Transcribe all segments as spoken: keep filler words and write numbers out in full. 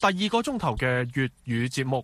第二個鐘頭嘅粵語節目。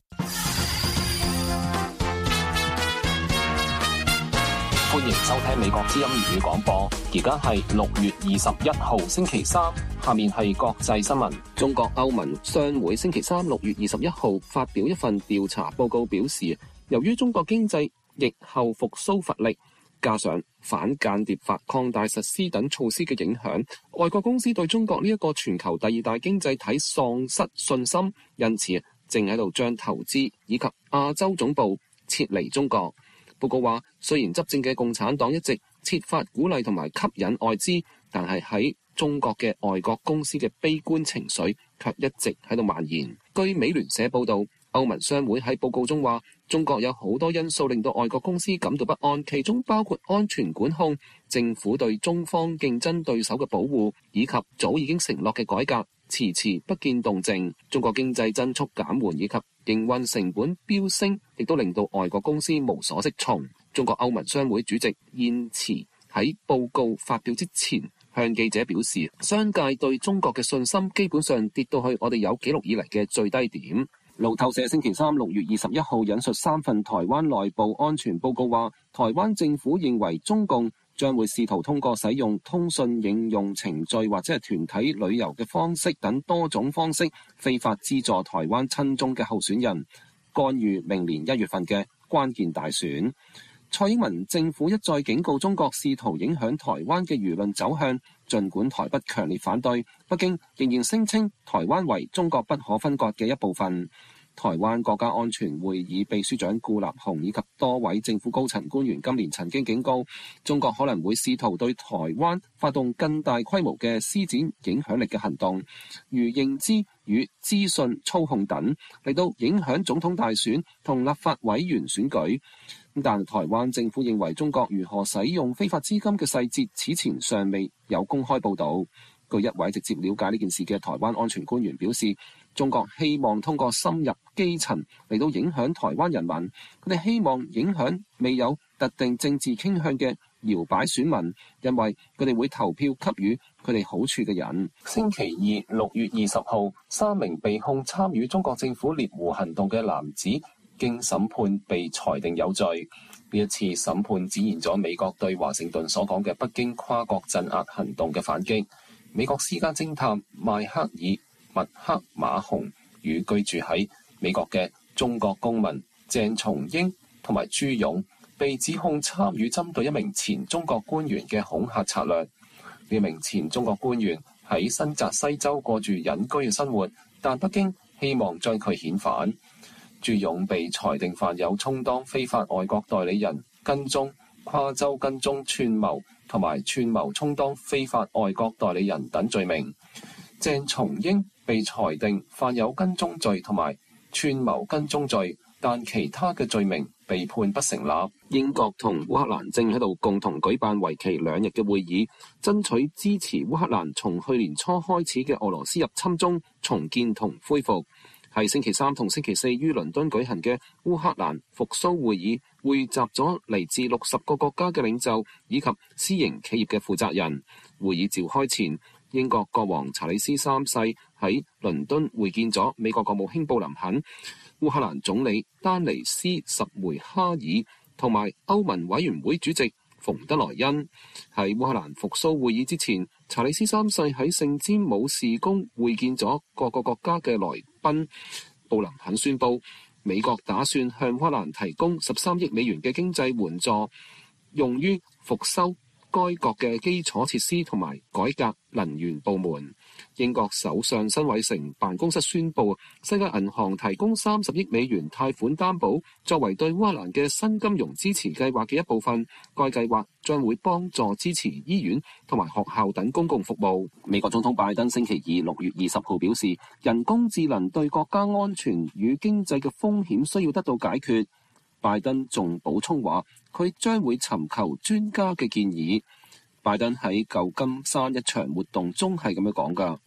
歡迎收聽美國之音粵語廣播，而家係六月二十一號星期三，下面係國際新聞。中國歐盟商會星期三六月二十一號發表一份調查報告，表示由於中國經濟疫後復甦乏力，加上反間諜法擴大實施等措施嘅影響，外國公司對中國呢一個全球第二大經濟體喪失信心，因此正喺度將投資以及亞洲總部撤離中國。報告話，雖然執政嘅共產黨一直設法鼓勵同埋吸引外資，但係喺中國嘅外國公司嘅悲觀情緒卻一直喺度蔓延。據美聯社報導，歐盟商會喺報告中話，中國有好多因素令到外國公司感到不安，其中包括安全管控、政府對中方競爭對手嘅保護，以及早已經承諾嘅改革遲遲不見動靜。中國經濟增速減緩以及營運成本飆升，亦都令到外國公司無所適從。中國歐盟商會主席燕慈喺報告發表之前向記者表示，商界對中國嘅信心基本上跌到去我哋有紀錄以嚟嘅最低點。路透社星期三六月二十一號引述三份台灣內部安全報告話，台灣政府認為中共將會試圖通過使用通訊應用程序或者係團體旅遊嘅方式等多種方式，非法資助台灣親中嘅候選人，干預明年一月份嘅關鍵大選。蔡英文政府一再警告中國試圖影響台灣嘅輿論走向，儘管台北強烈反對，北京仍然聲稱台灣為中國不可分割嘅一部分。台灣國家安全會議秘書長顧立雄以及多位政府高層官員今年曾經警告，中國可能會試圖對台灣發動更大規模嘅施展影響力嘅行動，如認知與資訊操控等，嚟到影響總統大選同立法委員選舉。但台灣政府認為中國如何使用非法資金嘅細節，此前尚未有公開報導。據一位直接了解呢件事嘅台灣安全官員表示，中國希望通過深入基層嚟到影響台灣人民，佢哋希望影響未有特定政治傾向嘅搖擺選民，因為佢哋會投票給予佢哋好處嘅人。星期二六月二十號，三名被控參與中國政府獵狐行動嘅男子經審判被裁定有罪。呢一次審判展現咗美國對華盛頓所講嘅北京跨國鎮壓行動嘅反擊。美國私家偵探邁克爾·麥克馬洪與居住喺美國嘅中國公民鄭松英同埋朱勇被指控參與針對一名前中國官員嘅恐嚇策略。呢名前中國官員喺新澤西州過住隱居嘅生活，但北京希望將佢遣返。朱勇被裁定犯有充當非法外國代理人、跟蹤、跨州跟蹤串謀同埋串謀充當非法外國代理人等罪名。鄭松英被裁定犯有跟蹤罪同埋串謀跟蹤罪，但其他嘅罪名被判不成立。英國同烏克蘭正喺度共同舉辦為期兩日嘅會議，爭取支持烏克蘭從去年初開始嘅俄羅斯入侵中重建同恢復。係星期三同星期四於倫敦舉行嘅烏克蘭復甦會議，匯集咗嚟自六十個國家嘅領袖以及私營企業嘅負責人。會議召開前，英國國王查理斯三世喺倫敦會見咗美國國務卿布林肯、烏克蘭總理丹尼斯什梅哈爾同埋歐盟委員會主席馮德萊恩。喺烏克蘭復甦會議之前，查理斯三世喺聖詹姆士宮會見咗各個國家嘅來賓。布林肯宣布，美國打算向烏克蘭提供十三億美元嘅經濟援助，用於復甦該國嘅基礎設施同埋改革能源部門。英國首相辛偉誠辦公室宣布，世界銀行提供三十億美元貸款擔保，作為對烏克蘭嘅新金融支持計劃嘅一部分。該計劃將會幫助支持醫院同埋學校等公共服務。美國總統拜登星期二六月二十號表示，人工智能對國家安全與經濟嘅風險需要得到解決。拜登仲補充話，佢將會尋求專家嘅建議。拜登喺舊金山一場活動中係咁樣講㗎。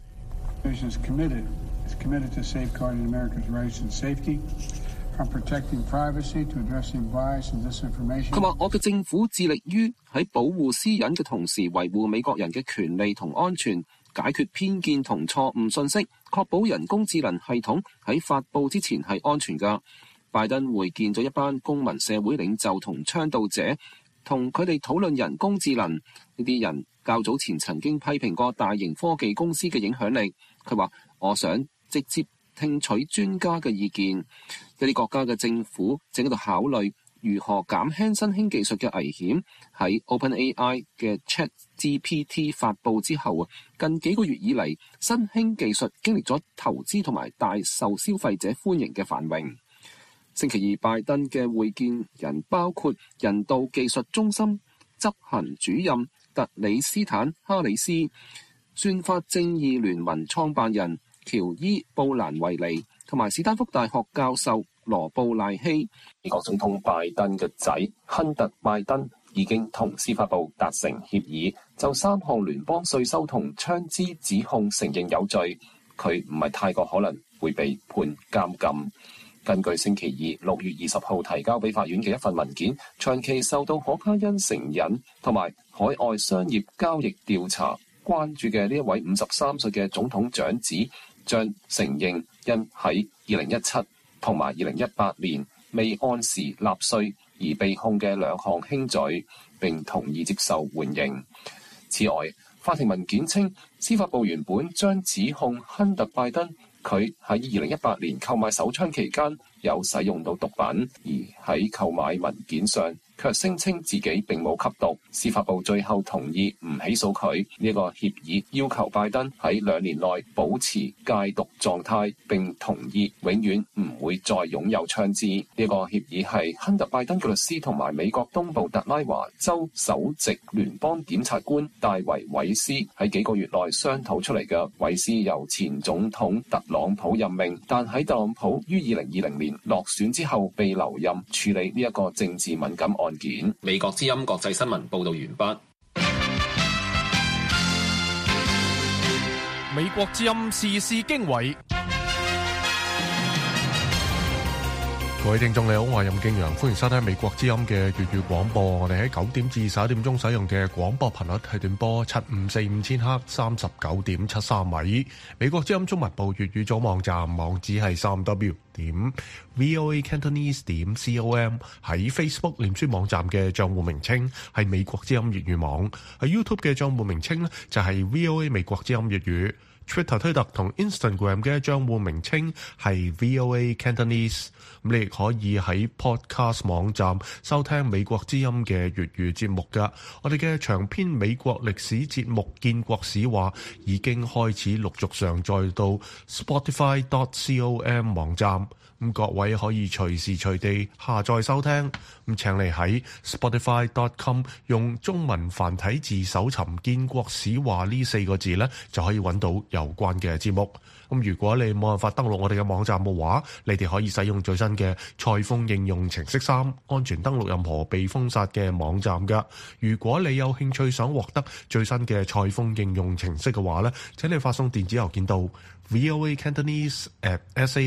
佢話：我嘅政府致力於喺保護私隱嘅同時，維護美國人嘅權利同安全。 解決偏見同錯誤信息，確保人工智能系統喺發佈之前係安全㗎。拜登會見咗一班公民社會領袖同倡導者，同佢哋討論人工智能。呢啲人較早前曾經批評過大型科技公司嘅影響力。佢話：我想直接聽取專家嘅意見。一啲國家嘅政府正喺度考慮如何減輕新興技術嘅危險。喺 OpenAI 嘅 ChatGPT 發佈之後啊，近幾個月以嚟，新興技術經歷咗投資同埋大受消費者歡迎嘅繁榮。星期二，拜登嘅會見人包括人道技術中心執行主任特里斯坦哈里斯、宣發正義聯盟創辦人喬伊布蘭維尼同埋史丹福大學教授羅布賴希。美國總統拜登嘅仔亨特拜登已經同司法部達成協議，就三項聯邦稅收同槍支指控承認有罪，佢唔係太過可能會被判監禁。根據星期二六月二十號提交俾法院嘅一份文件，長期受到可卡因成癮同埋海外商業交易調查關注嘅呢一位五十三歲嘅總統長子，將承認因喺二零一七同埋二零一八年未按時納稅而被控嘅兩項輕罪，並同意接受緩刑。此外，法庭文件稱，司法部原本將指控亨特拜登佢喺二零一八年購買手槍期間有使用到毒品，而喺購買文件上卻聲稱自己並冇吸毒。司法部最後同意唔起訴佢。呢個協議要求拜登喺兩年內保持戒毒狀態，並同意永遠唔會再擁有槍支。呢個協議係亨特拜登嘅律師同埋美國東部特拉華州首席聯邦檢察官戴維韋斯喺幾個月內商討出嚟嘅。韋斯由前總統特朗普任命，但喺特朗普於二零二零年落選之後被留任處理呢一個政治敏感案件。美國之音國際新聞報道完畢。 美國之音時事經緯。 各位聽眾你好，我係任敬陽，歡迎收聽美國之音嘅粵語廣播。我哋喺九點至十一點鐘使用嘅廣播頻率係短波七五四五千赫，三十九點七三米。美國之音中文部粵語組網站網址係三 w 點 voa cantonese 點 com。喺 Facebook 臉書網站嘅賬戶名稱係美國之音粵語網。喺 YouTube 嘅賬戶名稱呢就係 VOA 美國之音粵語。Twitter 推特同 Instagram 嘅賬戶名稱係 V O A Cantonese， 咁你亦可以喺 Podcast 網站收聽美國之音嘅粵語節目㗎。我哋嘅長篇美國歷史節目《建國史話》已經開始陸續上載到 Spotify dot com 網站，咁各位可以隨時隨地下載收聽。咁請你喺 Spotify dot com 用中文繁體字搜尋《建國史話》呢四個字呢，就可以揾到有關嘅節目。咁如果你冇辦法登錄我哋嘅網站嘅話，你哋可以使用最新嘅蔡豐應用程式三，安全登錄任何被封殺嘅網站㗎。如果你有興趣想獲得最新嘅蔡豐應用程式嘅話呢，請你發送電子郵件到 voa cantonese at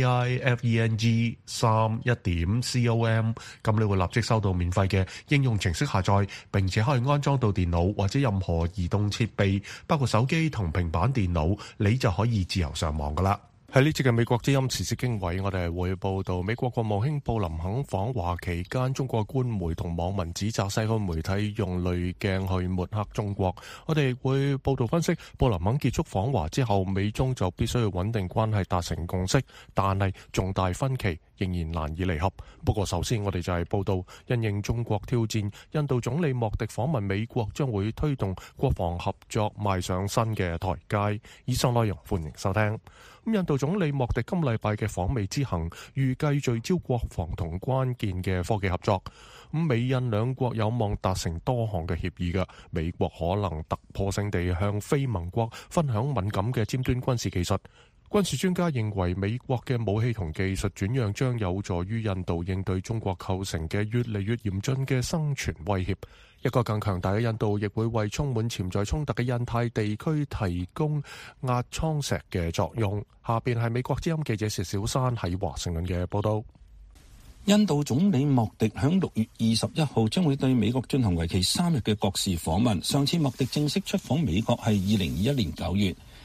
saifeng 三一點 com， 咁你會立即收到免費嘅應用程式下載，並且可以安裝到電腦或者任何移動設備，包括手機同平板電腦，你就可以自由上網噶啦。喺呢節嘅美國之音時事經緯，我哋會報道美國國務卿布林肯訪華期間，中國官媒同網民指責西方媒體用濾鏡去抹黑中國。我哋會報道分析布林肯結束訪華之後，美中就必須要穩定關係，達成共識，但係重大分歧仍然難以彌合。不過首先我哋就係報道，因應中國挑戰，印度總理莫迪訪問美國，將會推動國防合作邁上新嘅台階。以上內容歡迎收聽。咁印度總理莫迪今禮拜嘅訪美之行，預計聚焦國防同關鍵嘅科技合作。咁美印兩國有望達成多項嘅協議嘅，美國可能突破性地向非盟國分享敏感嘅尖端軍事技術。軍事專家認為，美國嘅武器同技術轉讓將有助於印度應對中國構成嘅越嚟越嚴峻嘅生存威脅。一個更強大嘅印度亦會為充滿潛在衝突嘅印太地區提供壓艙石嘅作用。下邊係美國之音記者薛小山喺華盛頓嘅報道。 印度總理莫迪響六月二十一號將會對美國進行為期三日嘅國事訪問。上次莫迪正式出訪美國係二零二一年九月。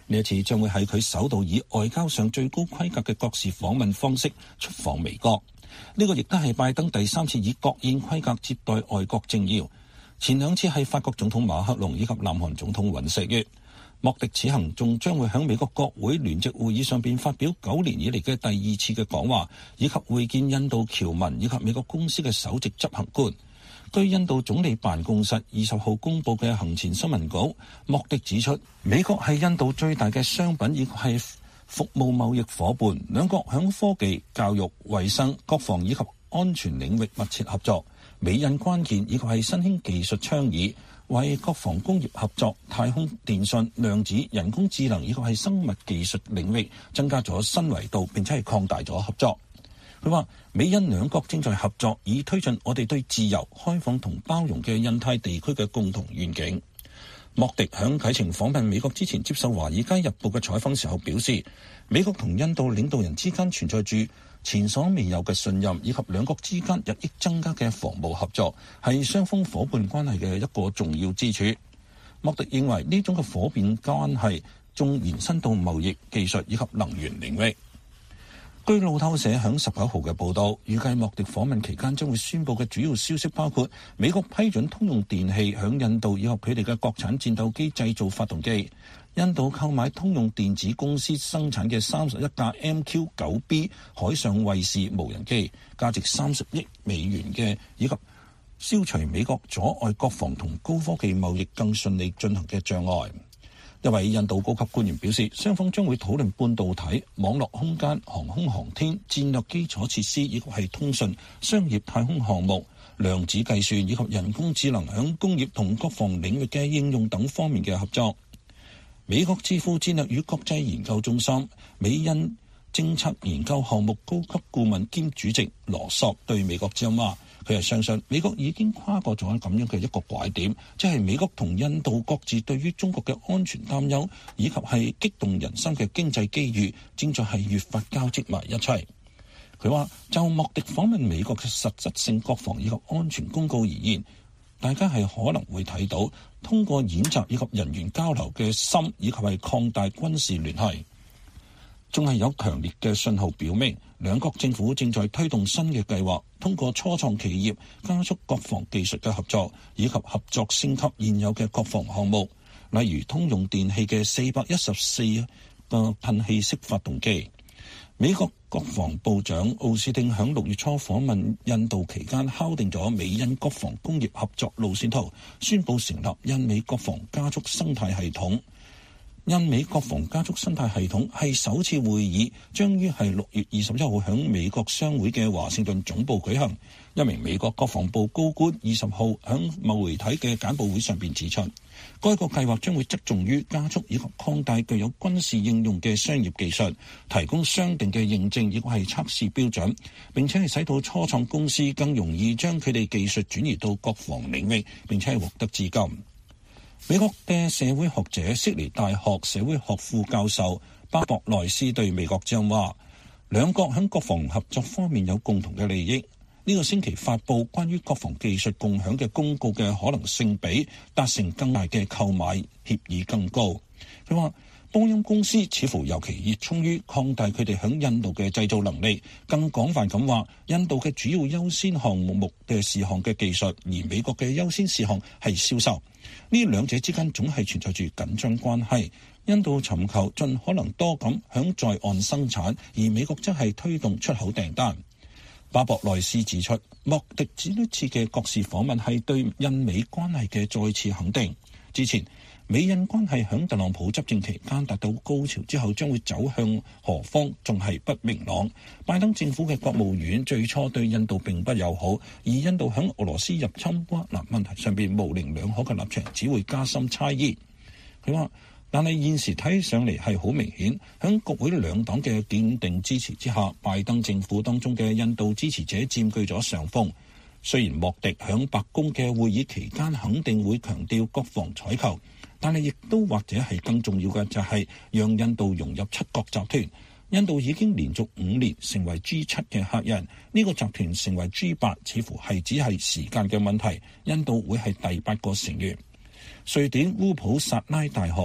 呢一次將會係佢首度以外交上最高規格嘅國事訪問方式出訪美國。呢個亦都係拜登第三次以國宴規格接待外國政要，前兩次係法國總統馬克龍以及南韓總統尹錫悅。莫迪此行仲將會喺美國國會聯席會議上邊發表九年以嚟嘅第二次嘅講話，以及會見印度僑民以及美國公司嘅首席執行官。據印度總理辦公室二十號公佈嘅行前新聞稿，莫迪指出，美國係印度最大嘅商品以及係服務貿易夥伴，兩國響科技、教育、衛生、國防以及安全領域密切合作。美印關鍵以及係新興技術倡議，為國防工業合作、太空電訊、量子、人工智能以及係生物技術領域增加咗新維度，並且係擴大咗合作。佢話美印兩國正在合作，以推進我哋對自由、開放同包容嘅印太地區嘅共同願景。莫迪響啟程訪問美國之前接受《華爾街日報》嘅採訪時候表示，美國同印度領導人之間存在住前所未有嘅信任，以及兩國之間日益增加嘅防務合作，係雙方伙伴關係嘅一個重要支柱。莫迪認為呢種嘅伙伴關係仲延伸到貿易、技術以及能源領域。據路透社響十九號嘅報道，預計莫迪訪問期間將會宣佈嘅主要消息包括美國批准通用電氣響印度以及佢哋嘅國產戰鬥機製造發動機，印度購買通用電子公司生產嘅三十一架 M Q 九 B 海上衛士無人機，價值三十億美元嘅，以及消除美國阻礙國防同高科技貿易更順利進行嘅障礙。一位印度高級官員表示，雙方將會討論半導體、網絡空間、航空航天、戰略基礎設施以及係通訊、商業太空項目、量子計算以及人工智能響工業同國防領域嘅應用等方面嘅合作。美國智庫戰略與國際研究中心美印政策研究項目高級顧問兼主席羅索對美國之音話，佢係相信美國已經跨過咗咁樣嘅一個拐點，即係美國同印度各自對於中國嘅安全擔憂以及係激動人心嘅經濟機遇，正在係越發交織埋一齊。佢話就莫迪訪問美國嘅實質性國防以及安全公告而言，大家係可能會睇到通過演習以及人員交流嘅深以及係擴大軍事聯繫。仲係有強烈嘅信號表明，兩國政府正在推動新嘅計劃，通過初創企業加速國防技術嘅合作，以及合作升級現有嘅國防項目，例如通用電氣嘅四百一十四個噴氣式發動機。美國國防部長奧斯汀響六月初訪問印度期間，敲定咗美印國防工業合作路線圖，宣布成立印美國防加速生態系統。印美國防加速生態系統係首次會議，將於係六月二十一號響美國商會嘅華盛頓總部舉行。一名美國國防部高官二十號響媒體嘅簡報會上邊指出，該個計劃將會側重於加速以及擴大具有軍事應用嘅商業技術，提供商定嘅認證亦係測試標準，並且係使到初創公司更容易將佢哋技術轉移到國防領域，並且係獲得資金。美國嘅社會學者悉尼大學社會學副教授巴博內斯對美國之音話，兩國喺國防合作方面有共同嘅利益。呢個星期發佈關於國防技術共享嘅公告嘅可能性比達成更大嘅購買協議更高。佢話波音公司似乎尤其熱衷於擴大佢哋喺印度嘅製造能力，更廣泛咁話印度嘅主要優先項目嘅事項嘅技術，而美國嘅優先事項係銷售。呢兩者之間總係存在住緊張關係。印度尋求盡可能多咁響在岸生產，而美國則係推動出口訂單。巴博內斯指出，莫迪此一次嘅國事訪問係對印美關係嘅再次肯定。之前美印關係響特朗普執政期間達到高潮之後，將會走向何方仲係不明朗。拜登政府嘅國務院最初對印度並不友好，而印度響俄羅斯入侵烏克蘭問題上邊模棱兩可嘅立場只會加深差異。佢話，但係現時睇上嚟係好明顯，響國會兩黨嘅堅定支持之下，拜登政府當中嘅印度支持者佔據咗上風。雖然莫迪響白宮嘅會議期間肯定會強調國防採購，但係亦都或者係更重要嘅就係讓印度融入七國集團。印度已經連續五年成為 G 七嘅客人，呢個集團成為 G 八似乎係只係時間嘅問題。印度會係第八個成員。瑞典烏普薩拉大學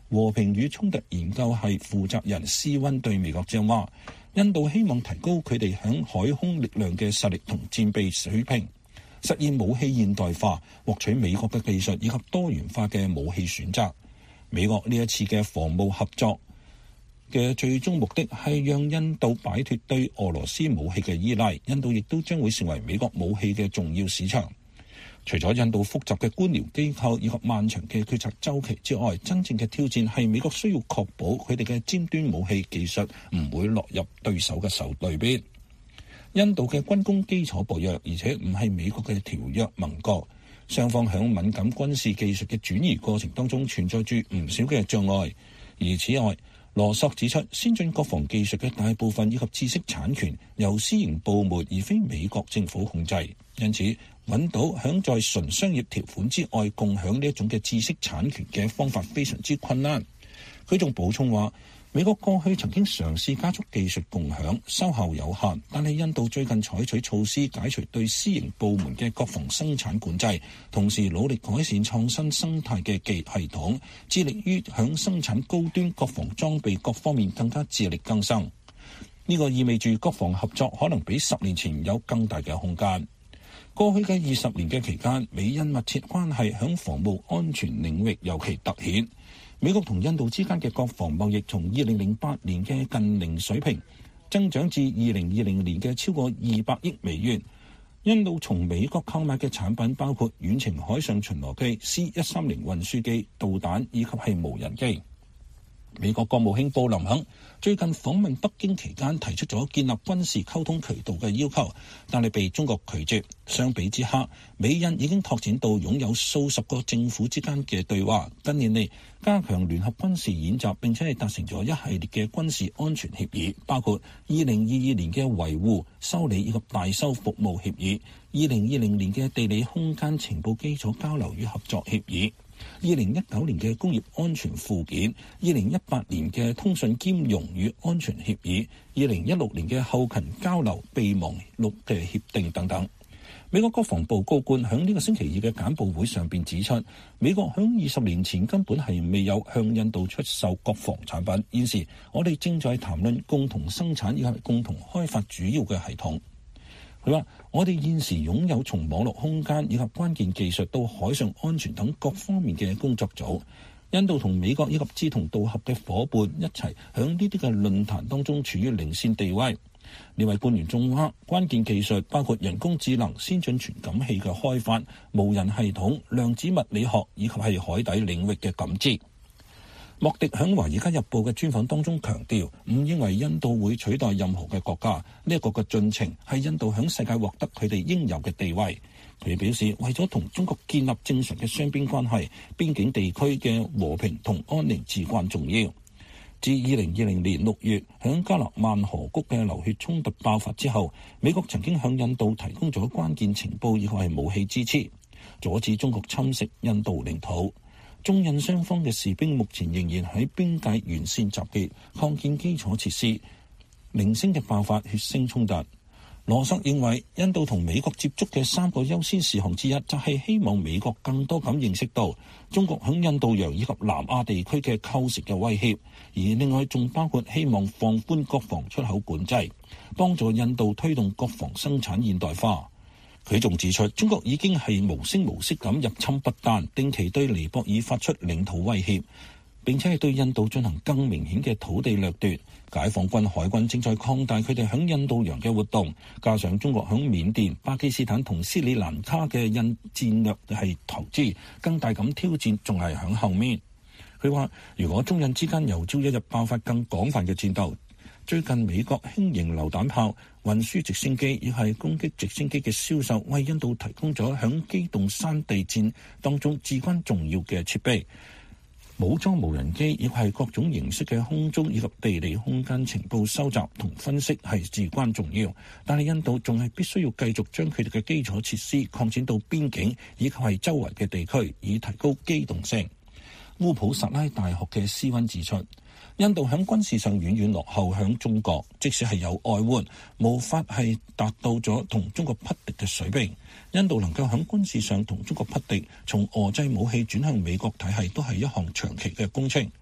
和平與衝突研究系負責人斯溫對美國之音話，印度希望提高佢哋響海空力量嘅實力同戰備水平，實現武器現代化，獲取美國嘅技術以及多元化嘅武器選擇。美國呢一次嘅防務合作嘅最終目的係讓印度擺脫對俄羅斯武器嘅依賴，印度亦都將會成為美國武器嘅重要市場。除咗印度複雜嘅官僚機構以及漫長嘅決策週期之外，真正嘅挑戰係美國需要確保佢哋嘅尖端武器技術唔會落入對手嘅手裏邊。印度嘅軍工基礎薄弱，而且唔係美國嘅條約盟國，雙方響敏感軍事技術嘅轉移過程當中存在住唔少嘅障礙。而此外，羅索指出，先進國防技術嘅大部分以及知識產權由私營部門而非美國政府控制，因此揾到響在純商業條款之外共享呢一種嘅知識產權嘅方法非常之困難。佢仲補充話，美國過去曾經嘗試加速技術共享，收效有限，但係印度最近採取措施解除對私營部門嘅國防生產管制，同時努力改善創新生態嘅技系統，致力於響生產高端國防裝備各方面更加自力更生。呢個意味住國防合作可能比十年前有更大嘅空間。過去嘅二十年嘅期間，美印密切關係響防務安全領域尤其突顯。美國同印度之間嘅國防貿易從二零零八年嘅近零水平增長至二零二零年嘅超過二百億美元。印度從美國購買嘅產品包括遠程海上巡邏機、C 一三零運輸機、導彈以及係無人機。美國國務卿布林肯最近訪問北京期間提出咗建立軍事溝通渠道嘅要求，但係被中國拒絕。相比之下，美印已經拓展到擁有數十個政府之間嘅對話。近年嚟加強聯合軍事演習，並且係達成咗一系列嘅軍事安全協議，包括二零二二年嘅維護、修理以及大修服務協議，二零二零年嘅地理空間情報基礎交流與合作協議，二零一九年嘅工業安全附件，二零一八年嘅通訊兼容與安全協議，二零一六年嘅後勤交流備忘錄嘅協定等等。美國國防部高官響呢個星期二嘅簡報會上邊指出，美國響二十年前根本係未有向印度出售國防產品，現時我哋正在談論共同生產以及共同開發主要嘅系統。佢話：我哋現時擁有從網絡空間以及關鍵技術到海上安全等各方面嘅工作組。印度同美國以及志同道合嘅夥伴一齊響呢啲嘅論壇當中處於領先地位。呢位官員仲話，關鍵技術包括人工智能、先進傳感器嘅開發、無人系統、量子物理學以及係海底領域嘅感知。莫迪響《華爾街日報》嘅專訪當中強調，唔認為印度會取代任何嘅國家，呢一個嘅進程係印度響世界獲得佢哋應有嘅地位。佢表示，為咗同中國建立正常嘅雙邊關係，邊境地區嘅和平同安寧至關重要。自二零二零年六月響加勒萬河谷嘅流血衝突爆發之後，美國曾經向印度提供咗關鍵情報以及係武器支持，阻止中國侵蝕印度領土。中印雙方嘅士兵目前仍然喺邊界沿線集結，擴建基礎設施，零星嘅爆發血腥衝突。羅索認為，印度同美國接觸嘅三個優先事項之一，就係希望美國更多咁認識到中國響印度洋以及南亞地區嘅構成嘅威脅，而另外仲包括希望放寬國防出口管制，幫助印度推動國防生產現代化。佢仲指出，中國已經係無聲無息咁入侵不丹，定期對尼泊爾發出領土威脅，並且係對印度進行更明顯嘅土地掠奪。解放軍海軍正在擴大佢哋響印度洋嘅活動，加上中國響緬甸、巴基斯坦同斯里蘭卡嘅印戰略係投資，更大咁挑戰仲係響後面。佢話，如果中印之間有朝一日爆發更廣泛嘅戰鬥，最近美國輕型榴彈炮、運輸直升機亦係攻擊直升機嘅銷售，為印度提供咗響機動山地戰當中至關重要嘅設備。武裝無人機亦係各種形式嘅空中以及地理空間情報收集同分析係至關重要，但係印度仲係必須要繼續將佢哋嘅基礎設施擴展到邊境以及係周圍嘅地區，以提高機動性。烏普薩拉大學嘅斯溫指出，印度喺軍事上遠遠落後向中國，即使係有外援，無法係達到咗同中國匹敵嘅水平。印度能夠喺軍事上同中國匹敵，從俄製武器轉向美國體系，都係一項長期嘅工程。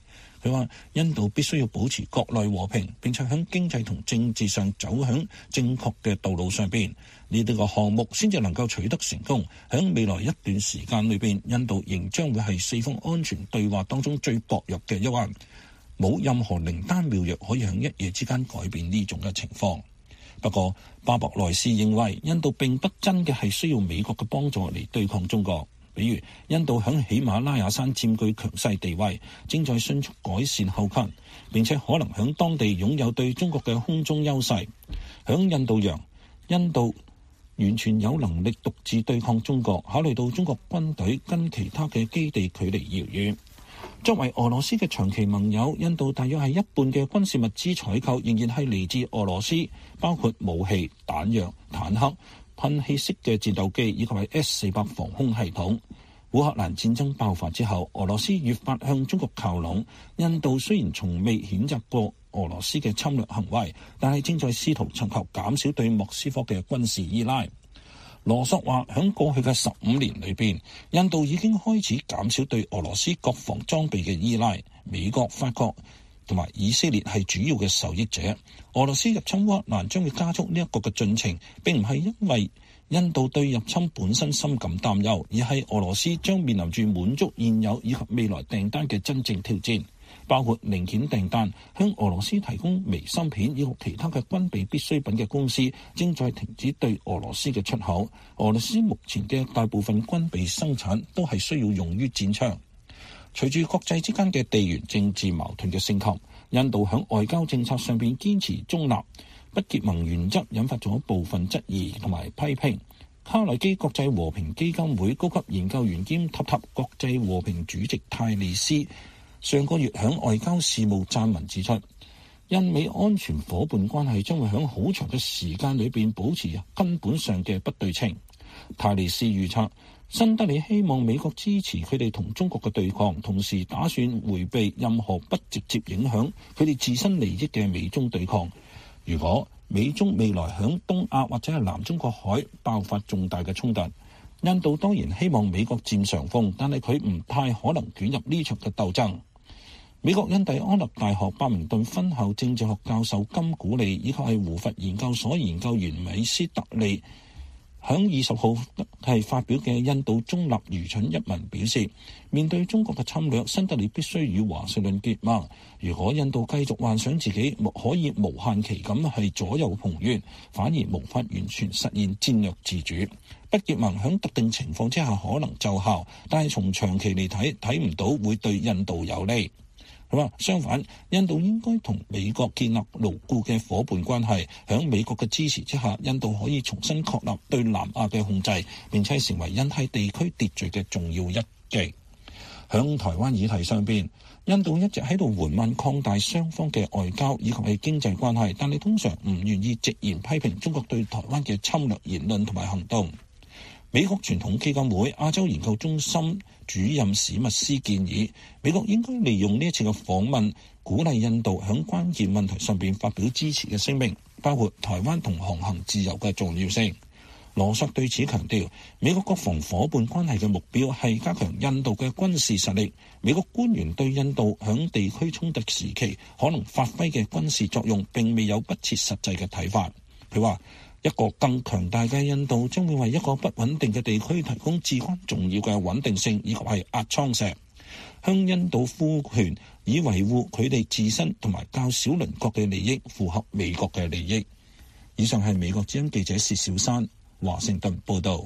佢話印度必須要保持國內和平，並且喺經濟同政治上走向正確嘅道路上邊，呢啲個項目先至能夠取得成功。喺未來一段時間裏邊，印度仍將會係四方安全對話當中最薄弱嘅一環，冇任何靈丹妙藥可以喺一夜之間改變呢種嘅情況。不過巴博萊斯認為印度並不真嘅係需要美國嘅幫助嚟對抗中國。比如印度響喜馬拉雅山佔據強勢地位，正在迅速改善後勤，並且可能響當地擁有對中國嘅空中優勢。響印度洋，印度完全有能力獨自對抗中國，考慮到中國軍隊跟其他嘅基地距離遙遠。作為俄羅斯嘅長期盟友，印度大約係一半嘅軍事物資採購仍然係嚟自俄羅斯，包括武器、彈藥、坦克、噴氣式嘅戰鬥機以及係 S 四百防空系統。烏克蘭戰爭爆發之後，俄羅斯越發向中國靠攏。印度雖然從未譴責過俄羅斯嘅侵略行為，但係正在試圖尋求減少對莫斯科嘅軍事依賴。羅索話，喺過去嘅十五年裏邊，印度已經開始減少對俄羅斯國防裝備嘅依賴。美國、法國同埋以色列係主要嘅受益者。俄羅斯入侵烏克蘭將會加速呢一個嘅進程，並唔係因為印度對入侵本身深感擔憂，而係俄羅斯將面臨住滿足現有以及未來訂單嘅真正挑戰，包括零件訂單。向俄羅斯提供微芯片以及其他嘅軍備必需品嘅公司正在停止對俄羅斯嘅出口。俄羅斯目前嘅大部分軍備生產都係需要用於戰場。隨住國際之間嘅地緣政治矛盾嘅升級，印度喺外交政策上邊堅持中立不結盟原則，引發咗部分質疑同埋批評。卡內基國際和平基金會高級研究員兼塔塔國際和平主席泰利斯上個月喺外交事務撰文指出，印美安全夥伴關係將會喺好長嘅時間裏邊保持根本上嘅不對稱。泰利斯預測，新德里希望美國支持佢哋同中國嘅對抗，同時打算迴避任何不直接影響佢哋自身利益嘅美中對抗。如果美中未來響東亞或者係南中國海爆發重大嘅衝突，印度當然希望美國佔上風，但係佢唔太可能捲入呢場嘅鬥爭。美國印第安納大學伯明頓分校政治學教授金古利以及係胡佛研究所研究員米斯特利響二十號係發表嘅印度中立愚蠢一文表示，面對中國嘅侵略，新德里必須與華盛頓結盟。如果印度繼續幻想自己可以無限期咁係左右逢源，反而無法完全實現戰略自主。不結盟響特定情況之下可能奏效，但係從長期嚟睇，睇唔到會對印度有利。相反，印度應該同美國建立牢固嘅夥伴關係，喺美國嘅支持之下，印度可以重新確立對南亞嘅控制，並且成為印太地區秩序嘅重要一擊。喺台灣議題上邊，印度一直喺度緩慢擴大雙方嘅外交以及係經濟關係，但係通常唔願意直言批評中國對台灣嘅侵略言論同埋行動。美國傳統基金會亞洲研究中心主任史密斯建議，美國應該利用呢一次嘅訪問，鼓勵印度喺關鍵問題上邊發表支持嘅聲明，包括台灣同航行自由嘅重要性。羅索對此強調，美國國防夥伴關係嘅目標係加強印度嘅軍事實力。美國官員對印度喺地區衝突時期可能發揮嘅軍事作用並未有不切實際嘅睇法。佢話，一個更強大嘅印度將會為一個不穩定嘅地區提供至關重要嘅穩定性以及係壓艙石，向印度呼勸以維護佢哋自身同埋較小鄰國嘅利益，符合美國嘅利益。以上係美國之音記者薛小山華盛頓報道。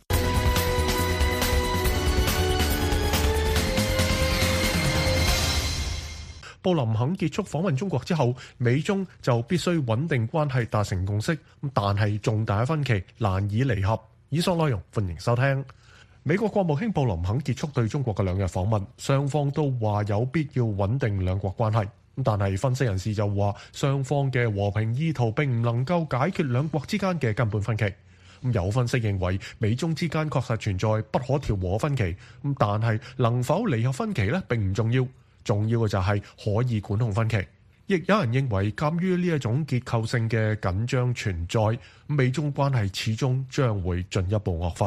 布林肯結束訪問中國之後，美中就必須穩定關係，達成共識，但係重大分歧難以彌合。以上內容歡迎收聽。美國國務卿布林肯結束對中國嘅兩日訪問，雙方都話有必要穩定兩國關係，但係分析人士就話雙方嘅和平意圖並唔能夠解決兩國之間嘅根本分歧。有分析認為美中之間確實存在不可調和分歧，但係能否彌合分歧呢並唔重要。重要嘅就係可以管控分歧，亦有人認為鑑於呢一種結構性嘅緊張存在，美中關係始終將會進一步惡化。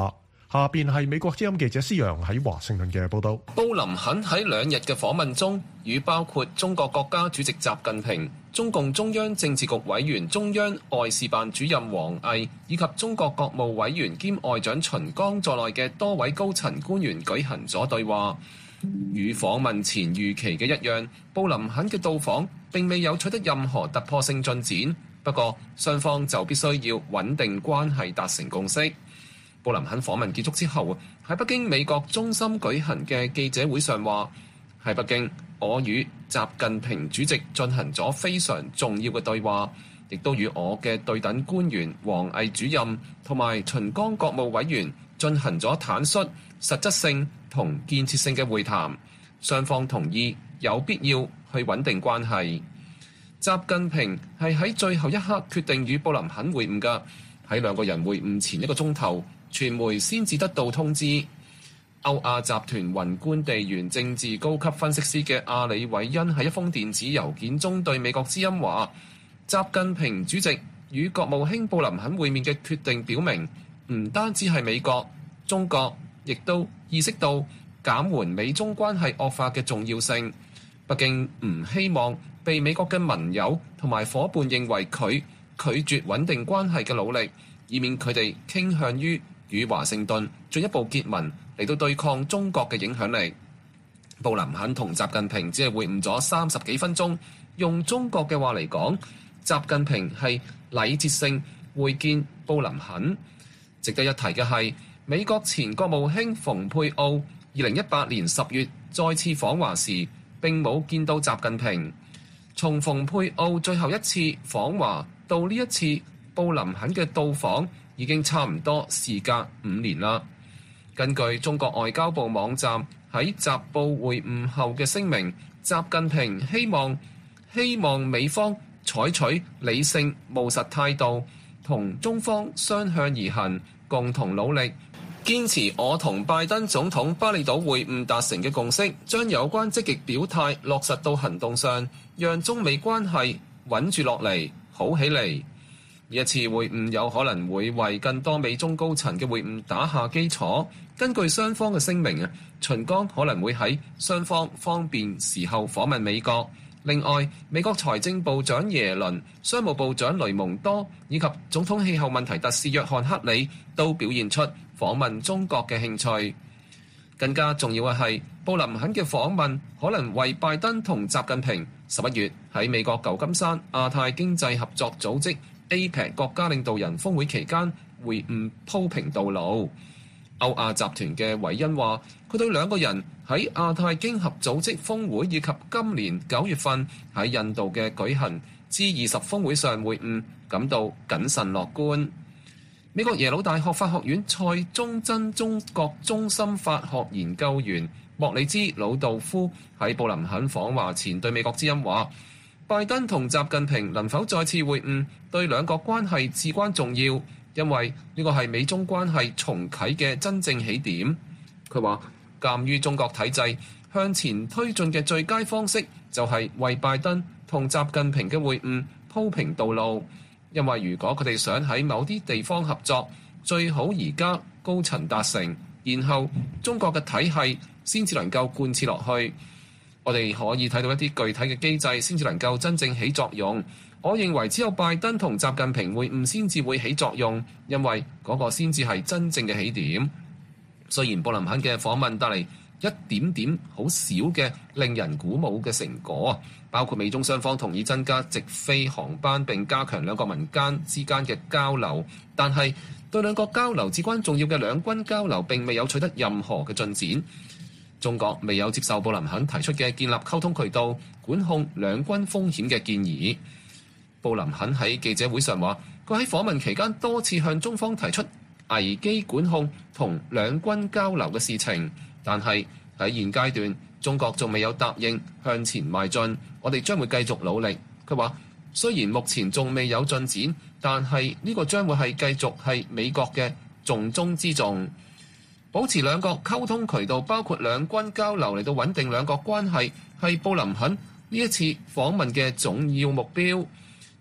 下邊係美國之音記者施陽喺華盛頓嘅報道。 布林肯喺兩日嘅訪問中，與包括中國國家主席習近平、中共中央政治局委員、中央外事辦主任王毅以及中國國務委員兼外長秦剛在內嘅多位高層官員舉行咗對話。與訪問前預期嘅一樣，布林肯嘅到訪並未有取得任何突破性進展。不過，雙方就必須要穩定關係，達成共識。布林肯訪問結束之後，喺北京美國中心舉行嘅記者會上話：喺北京，我與習近平主席進行咗非常重要嘅對話，亦都與我嘅對等官員王毅主任同埋秦剛國務委員進行咗坦率、實質性同建設性嘅會談。雙方同意有必要去穩定關係。習近平係喺最後一刻決定與布林肯會晤嘅，喺兩個人會晤前一個鐘頭，傳媒先至得到通知。歐亞集團宏觀地緣政治高級分析師嘅阿里韋恩喺一封電子郵件中對美國之音話：習近平主席與國務卿布林肯會面嘅決定表明，唔單止係美國，中國亦都意識到減緩美中關係惡化嘅重要性。北京唔希望被美國嘅盟友同埋伙伴認為佢拒絕穩定關係嘅努力，以免佢哋傾向於與華盛頓進一步結盟嚟到對抗中國嘅影響力。布林肯同習近平只係會晤咗三十幾分鐘，用中國嘅話嚟講，習近平係禮節性會見布林肯。值得一提嘅係，美國前國務卿蓬佩奧二零一八年十月再次訪華時並冇見到習近平。從蓬佩奧最後一次訪華到呢一次布林肯嘅到訪，已經差唔多時隔五年啦。根據中國外交部網站喺習布會晤後嘅聲明，習近平希望希望美方採取理性務實態度，同中方相向而行，共同努力，堅持我同拜登總統巴厘島會晤達成嘅共識，將有關積極表態落實到行動上，讓中美關係穩住落嚟，好起嚟。呢一次會晤有可能會為更多美中高層嘅會晤打下基礎。根據雙方嘅聲明啊，秦剛可能會喺雙方方便時候訪問美國。另外，美國財政部長耶倫、商務部長雷蒙多以及總統氣候問題特使約翰克里都表現出訪問中國嘅興趣。更加重要嘅係，布林肯嘅訪問可能為拜登同習近平十一月喺美國舊金山亞太經濟合作組織 A P E C 國家領導人峰會期間會晤鋪平道路。歐亞集團嘅韋恩話，佢對兩個人喺亞太經合組織峰會以及今年九月份喺印度嘅舉行 G 二十峰會上會晤感到謹慎樂觀。美國耶魯大學法學院蔡宗真中國中心法學研究員莫里茲魯道夫喺布林肯訪華前對美國之音話，拜登同習近平能否再次會晤對兩國關係至關重要，因為呢個係美中關係重啟嘅真正起點。佢話，鑑於中國體制向前推進嘅最佳方式就係為拜登同習近平嘅會晤鋪平道路，因為如果佢哋想喺某啲地方合作，最好而家高層達成，然後中國嘅體系先至能夠貫徹落去。我哋可以睇到一啲具體嘅機制先至能夠真正起作用。我認為只有拜登同習近平會晤先至會起作用，因為嗰個先至係真正嘅起點。雖然布林肯嘅訪問帶嚟一點點好少嘅令人鼓舞嘅成果，包括美中雙方同意增加直飛航班並加強兩國民間之間嘅交流，但係對兩國交流至關重要嘅兩軍交流並未有取得任何嘅進展。中國未有接受布林肯提出嘅建立溝通渠道、管控兩軍風險嘅建議。布林肯喺記者會上話，佢喺訪問期間多次向中方提出危機管控同兩軍交流嘅事情，但係喺現階段，中國仲未有答應向前邁進。我哋將會繼續努力。佢話，雖然目前仲未有進展，但係呢個將會係繼續係美國嘅重中之重。保持兩國溝通渠道，包括兩軍交流嚟到穩定兩國關係，係布林肯呢一次訪問嘅重要目標。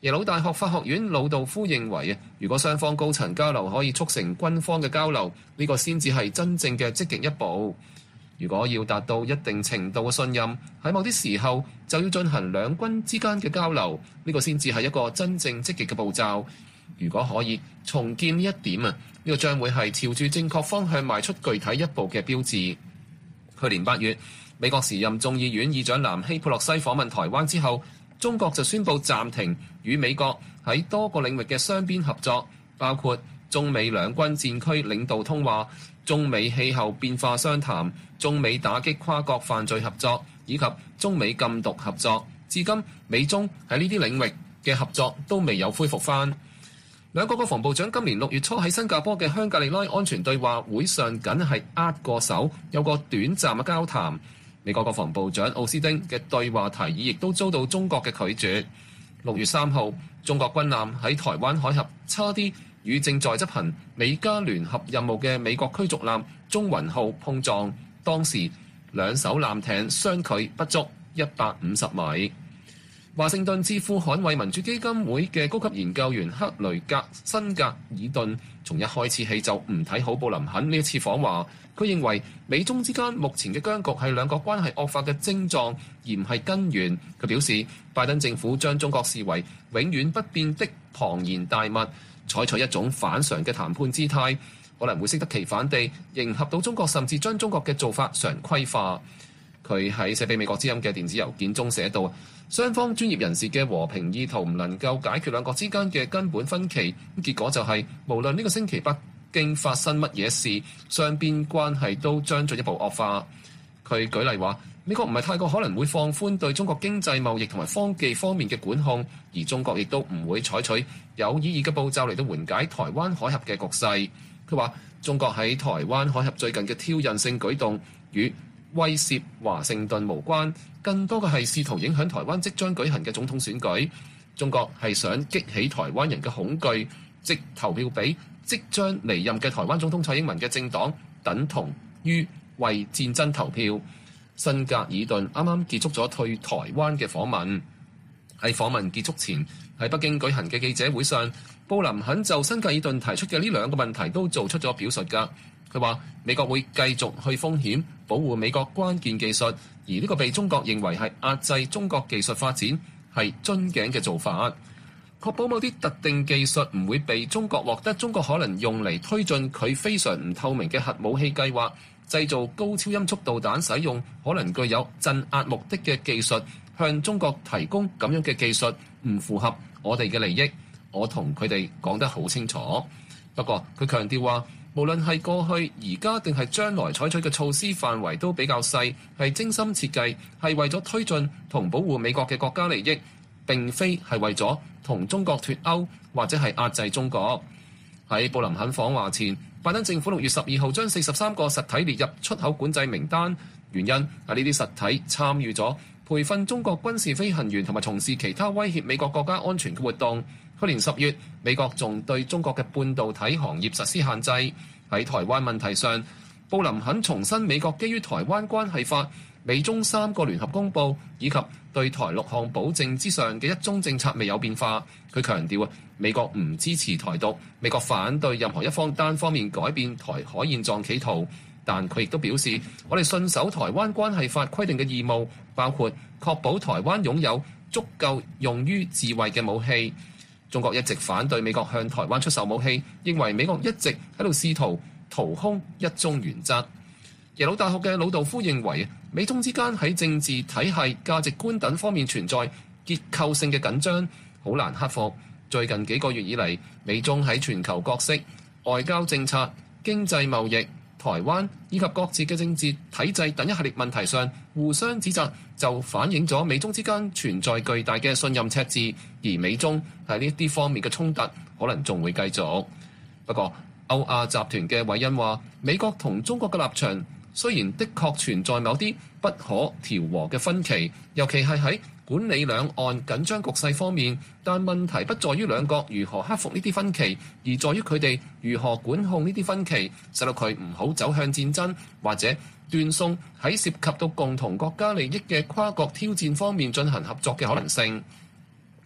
耶魯大學法學院魯道夫認為，如果雙方高層交流可以促成軍方嘅交流，呢個先至係真正嘅積極一步。如果要達到一定程度嘅信任，喺某啲時候就要進行兩軍之間嘅交流，呢個先至係一個真正積極嘅步驟。如果可以重建呢一點啊，呢個將會係朝住正確方向邁出具體一步嘅標誌。去年八月，美國時任眾議院議長南希佩洛西訪問台灣之後，中國就宣布暫停與美國喺多個領域嘅雙邊合作，包括中美兩軍戰區領導通話、中美氣候變化商談、中美打擊跨國犯罪合作以及中美禁毒合作。至今，美中喺呢啲領域嘅合作都未有恢復返。兩個國防部長今年六月初喺新加坡嘅香格里拉安全對話會上，僅係握過手，有個短暫嘅交談。美國國防部長奧斯汀嘅對話提議亦都遭到中國嘅拒絕。六月三號，中國軍艦喺台灣海峽差啲與正在執行美加聯合任務嘅美國驅逐艦中雲號碰撞，當時兩艘艦艇相距不足一百五十米。華盛頓智庫捍衛民主基金會嘅高級研究員克雷格辛格爾頓從一開始起就唔睇好布林肯呢一次訪華。佢認為美中之間目前嘅僵局係兩國關係惡化嘅症狀，而唔係根源。佢表示，拜登政府將中國視為永遠不變的龐然大物，採取一種反常嘅談判姿態，可能會適得其反地迎合到中國，甚至將中國嘅做法常規化。佢喺寫俾美國之音嘅電子郵件中寫道，雙方專業人士嘅和平意圖唔能夠解決兩國之間嘅根本分歧，結果就係、是、無論呢個星期北京發生乜嘢事，雙邊關係都將進一步惡化。佢舉例話，美國唔係太過可能會放寬對中國經濟貿易同埋科技方面嘅管控，而中國亦都唔會採取有意義嘅步驟嚟到緩解台灣海峽嘅局勢。佢話中國喺台灣海峽最近嘅挑釁性舉動與威脅華盛頓無關，更多嘅係試圖影響台灣即將舉行嘅總統選舉。中國係想激起台灣人嘅恐懼，即投票俾即將離任嘅台灣總統蔡英文嘅政黨，等同於為戰爭投票。辛格爾頓啱啱結束咗退台灣嘅訪問，喺訪問結束前喺北京舉行嘅記者會上，布林肯就辛格爾頓提出嘅呢兩個問題都做出咗表述㗎。佢話美國會繼續去風險保護美國關鍵技術，而呢個被中國認為係壓制中國技術發展係樽頸嘅做法，確保某啲特定技術唔會被中國獲得。中國可能用嚟推進佢非常唔透明嘅核武器計劃，製造高超音速導彈，使用可能具有鎮壓目的嘅技術，向中國提供咁樣嘅技術唔符合我哋嘅利益。我同佢哋講得好清楚。不過佢強調話，無論係過去、而家定係將來採取嘅措施範圍都比較細，係精心設計，係為咗推進同保護美國嘅國家利益，並非係為咗同中國脫鈎或者係壓制中國。喺布林肯訪華前，拜登政府六月十二號將四十三個實體列入出口管制名單，原因係呢啲實體參與咗培訓中國軍事飛行員同埋從事其他威脅美國國家安全嘅活動。去年十月，美國仲對中國嘅半導體行業實施限制。喺台灣問題上，布林肯重申美國基於台灣關係法、美中三個聯合公報以及對台六項保證之上嘅一中政策未有變化。佢強調啊，美國唔支持台獨，美國反對任何一方單方面改變台海現狀企圖。但佢亦都表示，我哋信守台灣關係法規定嘅義務，包括確保台灣擁有足夠用於自衛嘅武器。中國一直反對美國向台灣出售武器，認為美國一直喺度試圖掏空一中原則。耶魯大學嘅魯道夫認為，美中之間喺政治體系、價值觀等方面存在結構性嘅緊張，好難克服。最近幾個月以嚟，美中喺全球角色、外交政策、經濟貿易、台灣以及各自嘅政治體制等一系列問題上互相指責，就反映咗美中之間存在巨大嘅信任赤字，而美中喺呢啲方面嘅衝突可能仲會繼續。不過歐亞集團嘅韋恩話，美國同中國嘅立場雖然的確存在某啲不可調和嘅分歧，尤其係喺管理兩岸緊張局勢方面，但問題不在於兩國如何克服呢啲分歧，而在於佢哋如何管控呢啲分歧，使到佢唔好走向戰爭，或者斷送喺涉及到共同國家利益嘅跨國挑戰方面進行合作嘅可能性。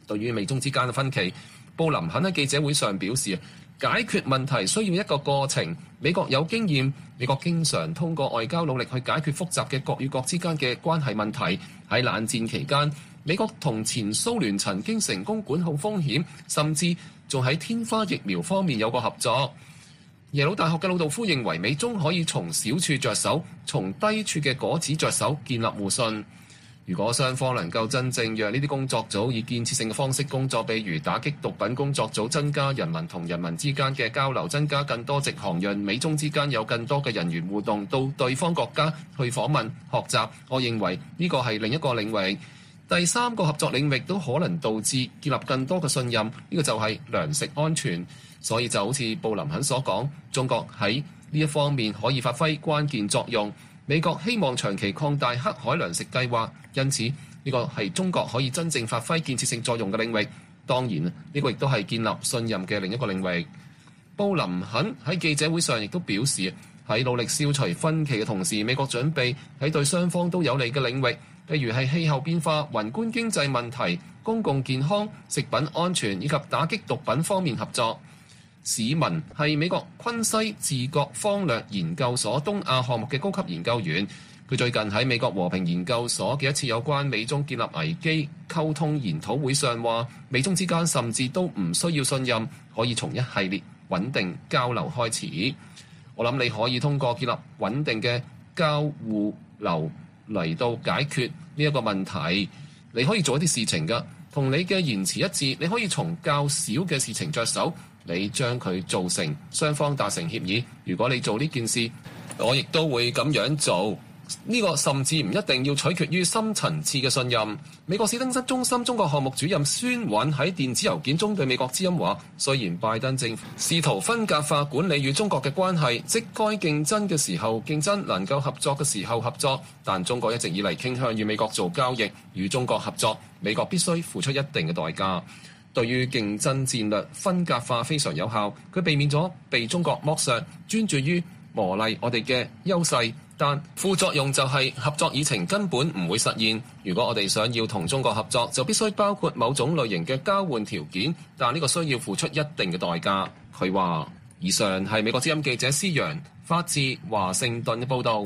對於美中之間嘅分歧，布林肯喺記者會上表示，解決問題需要一個過程。美國有經驗，美國經常通過外交努力去解決複雜嘅國與國之間嘅關係問題。喺冷戰期間，美國同前蘇聯曾經成功管控風險，甚至仲喺天花疫苗方面有過合作。耶魯大學嘅魯道夫認為，美中可以從小處着手，從低處嘅果子着手，建立互信。如果雙方能夠真正讓呢啲工作組以建設性嘅方式工作，比如打擊毒品工作組，增加人民同人民之間嘅交流，增加更多直航，讓美中之間有更多嘅人員互動，到對方國家去訪問學習，我認為呢個係另一個領域。第三個合作領域都可能導致建立更多嘅信任，呢、這個就係糧食安全。所以就好似布林肯所講，中國喺呢一方面可以發揮關鍵作用。美國希望長期擴大黑海糧食計劃，因此呢個係中國可以真正發揮建設性作用嘅領域。當然，呢個亦都係建立信任嘅另一個領域。布林肯喺記者會上亦都表示，喺努力消除分歧嘅同時，美國準備喺對雙方都有利嘅領域，例如係氣候變化、宏觀經濟問題、公共健康、食品安全以及打擊毒品方面合作。史文係美國昆西治國方略研究所東亞項目嘅高級研究員，佢最近喺美國和平研究所嘅一次有關美中建立危機溝通研討會上話，美中之間甚至都唔需要信任，可以從一系列穩定交流開始。我諗你可以通過建立穩定嘅交互流嚟到解決呢一個問題。你可以做一啲事情㗎，同你嘅言辭一致，你可以從較少嘅事情着手，你將佢做成雙方達成協議。如果你做呢件事，我亦都會咁樣做。呢個甚至唔一定要取決於深層次嘅信任。美國史登室中心中國項目主任孫允喺電子郵件中對美國之音話，雖然拜登政府試圖分隔化管理與中國嘅關係，即該競爭嘅時候競爭，能夠合作嘅時候合作，但中國一直以嚟傾向與美國做交易，與中國合作，美國必須付出一定嘅代價。對於競爭戰略分隔化非常有效，佢避免咗被中國剝削，專注於磨礪我哋嘅優勢，但副作用就係合作議程根本唔會實現。如果我哋想要同中國合作，就必須包括某種類型嘅交換條件，但呢個需要付出一定嘅代價。佢話：以上係美國之音記者施陽發自華盛頓嘅報導。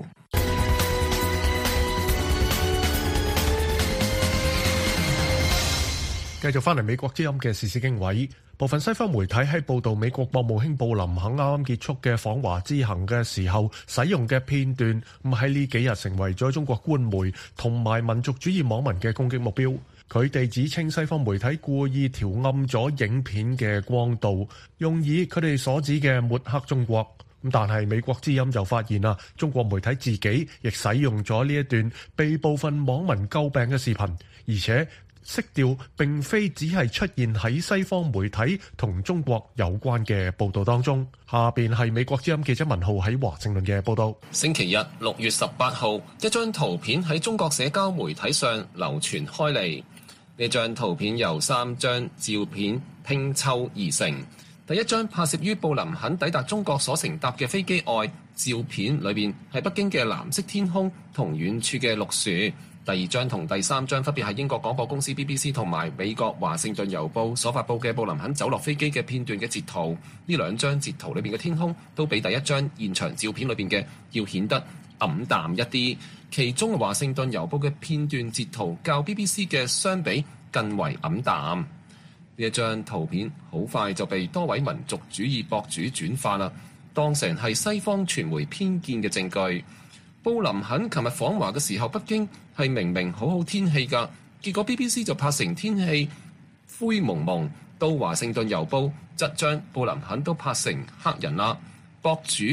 繼續翻嚟美國之音嘅時事經緯，部分西方媒體喺報導美國國務卿布林肯啱啱結束嘅訪華之行嘅時候使用嘅片段，咁喺呢幾日成為咗中國官媒同埋民族主義網民嘅攻擊目標。佢哋指稱西方媒體故意調暗咗影片嘅光度，用以佢哋所指嘅抹黑中國。咁但係美國之音就發現啦，中國媒體自己亦使用咗呢一段被部分網民詬病嘅視頻，而且色調並非只係出現喺西方媒體同中國有關嘅報導當中。下邊係美國之音記者文浩喺華盛頓嘅報導。 星期日六月十八號，一張圖片喺中國社交媒體上流傳開嚟。呢張圖片由三張照片拼湊而成。第一張拍攝於布林肯抵達中國所乘搭嘅飛機外，照片裏邊係北京嘅藍色天空同遠處嘅綠樹。第二張同第三張分別係英國廣播公司 B B C 同埋美國華盛頓郵報所發佈嘅布林肯走落飛機嘅片段嘅截圖。呢兩張截圖裏邊嘅天空都比第一張現場照片裏邊嘅要顯得黯淡一啲。其中華盛頓郵報嘅片段截圖較 B B C 嘅相比更為黯淡。呢一張圖片好快就被多位民族主義博主轉發啦，當成係西方傳媒偏見嘅證據。布林肯琴日訪華嘅時候，北京係明明好好天氣㗎，結果 B B C 就拍成天氣灰蒙蒙，到華盛頓郵報則將布林肯都拍成黑人啦。博主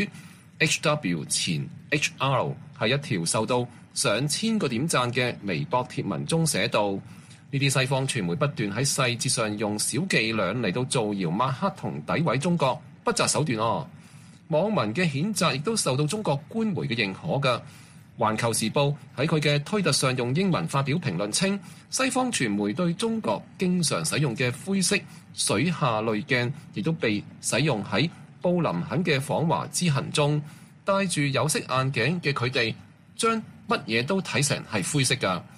H W 前 H R 係一條受到上千個點讚嘅微博貼文中寫道：呢啲西方傳媒不斷喺細節上用小伎倆嚟到造謠抹黑同詆毀中國，不擇手段哦。網民嘅譴責亦都受到中國官媒嘅認可㗎。環球時報喺佢嘅推特上用英文發表評論稱，西方傳媒對中國經常使用嘅灰色水下濾鏡，亦都被使用喺布林肯嘅訪華之行中。戴住有色眼鏡嘅佢哋，將乜嘢都睇成係灰色㗎。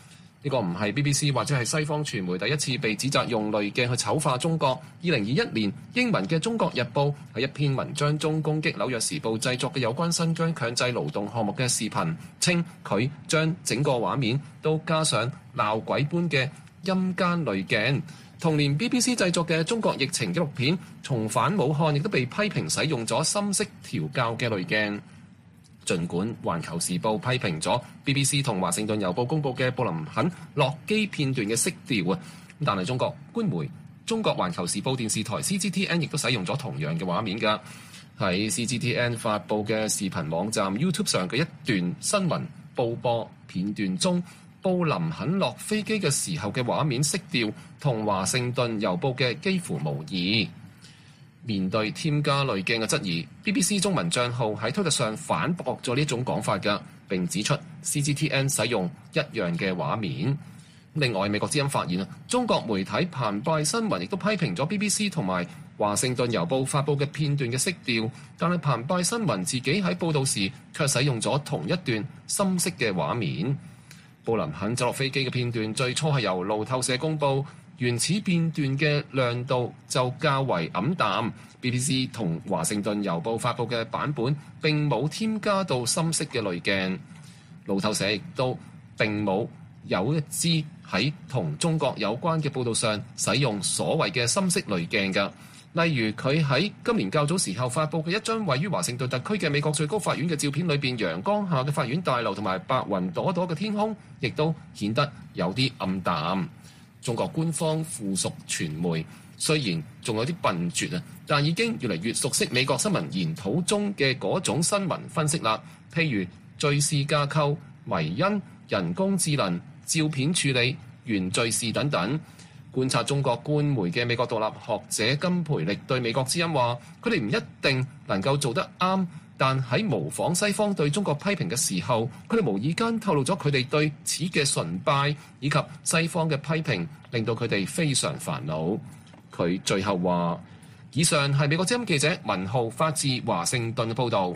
呢個唔係 B B C 或者係西方傳媒第一次被指責用濾鏡去醜化中國。二零二一年，英文嘅《中國日報》喺一篇文章中攻擊紐約時報製作嘅有關新疆強制勞動項目嘅視頻，稱佢將整個畫面都加上鬧鬼般嘅陰間濾鏡。同年 B B C 製作嘅中國疫情紀錄片《重返武漢》亦都被批評使用咗深色調校嘅濾鏡。儘管《環球時報》批評咗 B B C 同《華盛頓郵報》公佈嘅布林肯落機片段嘅色調啊，但係中國官媒中國環球時報電視台 C G T N 亦都使用咗同樣嘅畫面㗎。喺 C G T N 發布嘅視頻網站 YouTube 上嘅一段新聞報播片段中，布林肯落飛機嘅時候嘅畫面色調同《華盛頓郵報》嘅幾乎無異。面對添加濾鏡嘅質疑 ，B B C 中文帳號喺推特上反駁咗呢種講法㗎，並指出 C G T N 使用一樣嘅畫面。另外，美國之音發現啊，中國媒體澎湃新聞亦都批評咗 B B C 同埋華盛頓郵報發布嘅片段嘅色調，但係澎湃新聞自己喺報導時卻使用咗同一段深色嘅畫面。布林肯走落飛機嘅片段最初係由路透社公佈。原始片段嘅亮度就較為黯淡 ，B B C 同華盛頓郵報發布嘅版本並冇添加到深色嘅濾鏡。路透社亦都並冇有一支喺同中國有關嘅報導上使用所謂嘅深色濾鏡㗎。例如佢喺今年較早時候發布嘅一張位於華盛頓特區嘅美國最高法院嘅照片裏邊，陽光下嘅法院大樓同埋白雲朵朵嘅天空，亦都顯得有啲暗淡。中國官方附屬傳媒雖然仲有啲笨拙啊，但已經越嚟越熟悉美國新聞研討中嘅嗰種新聞分析啦。譬如敘事架構、迷因、人工智能、照片處理、原敘事等等。觀察中國官媒嘅美國獨立學者金培力對美國之音話：佢哋唔一定能夠做得啱，但喺模仿西方對中國批評嘅時候，佢哋無意間透露咗佢哋對此嘅崇拜，以及西方嘅批評令到佢哋非常煩惱。佢最後話：以上係美國之音記者文浩發自華盛頓嘅報導。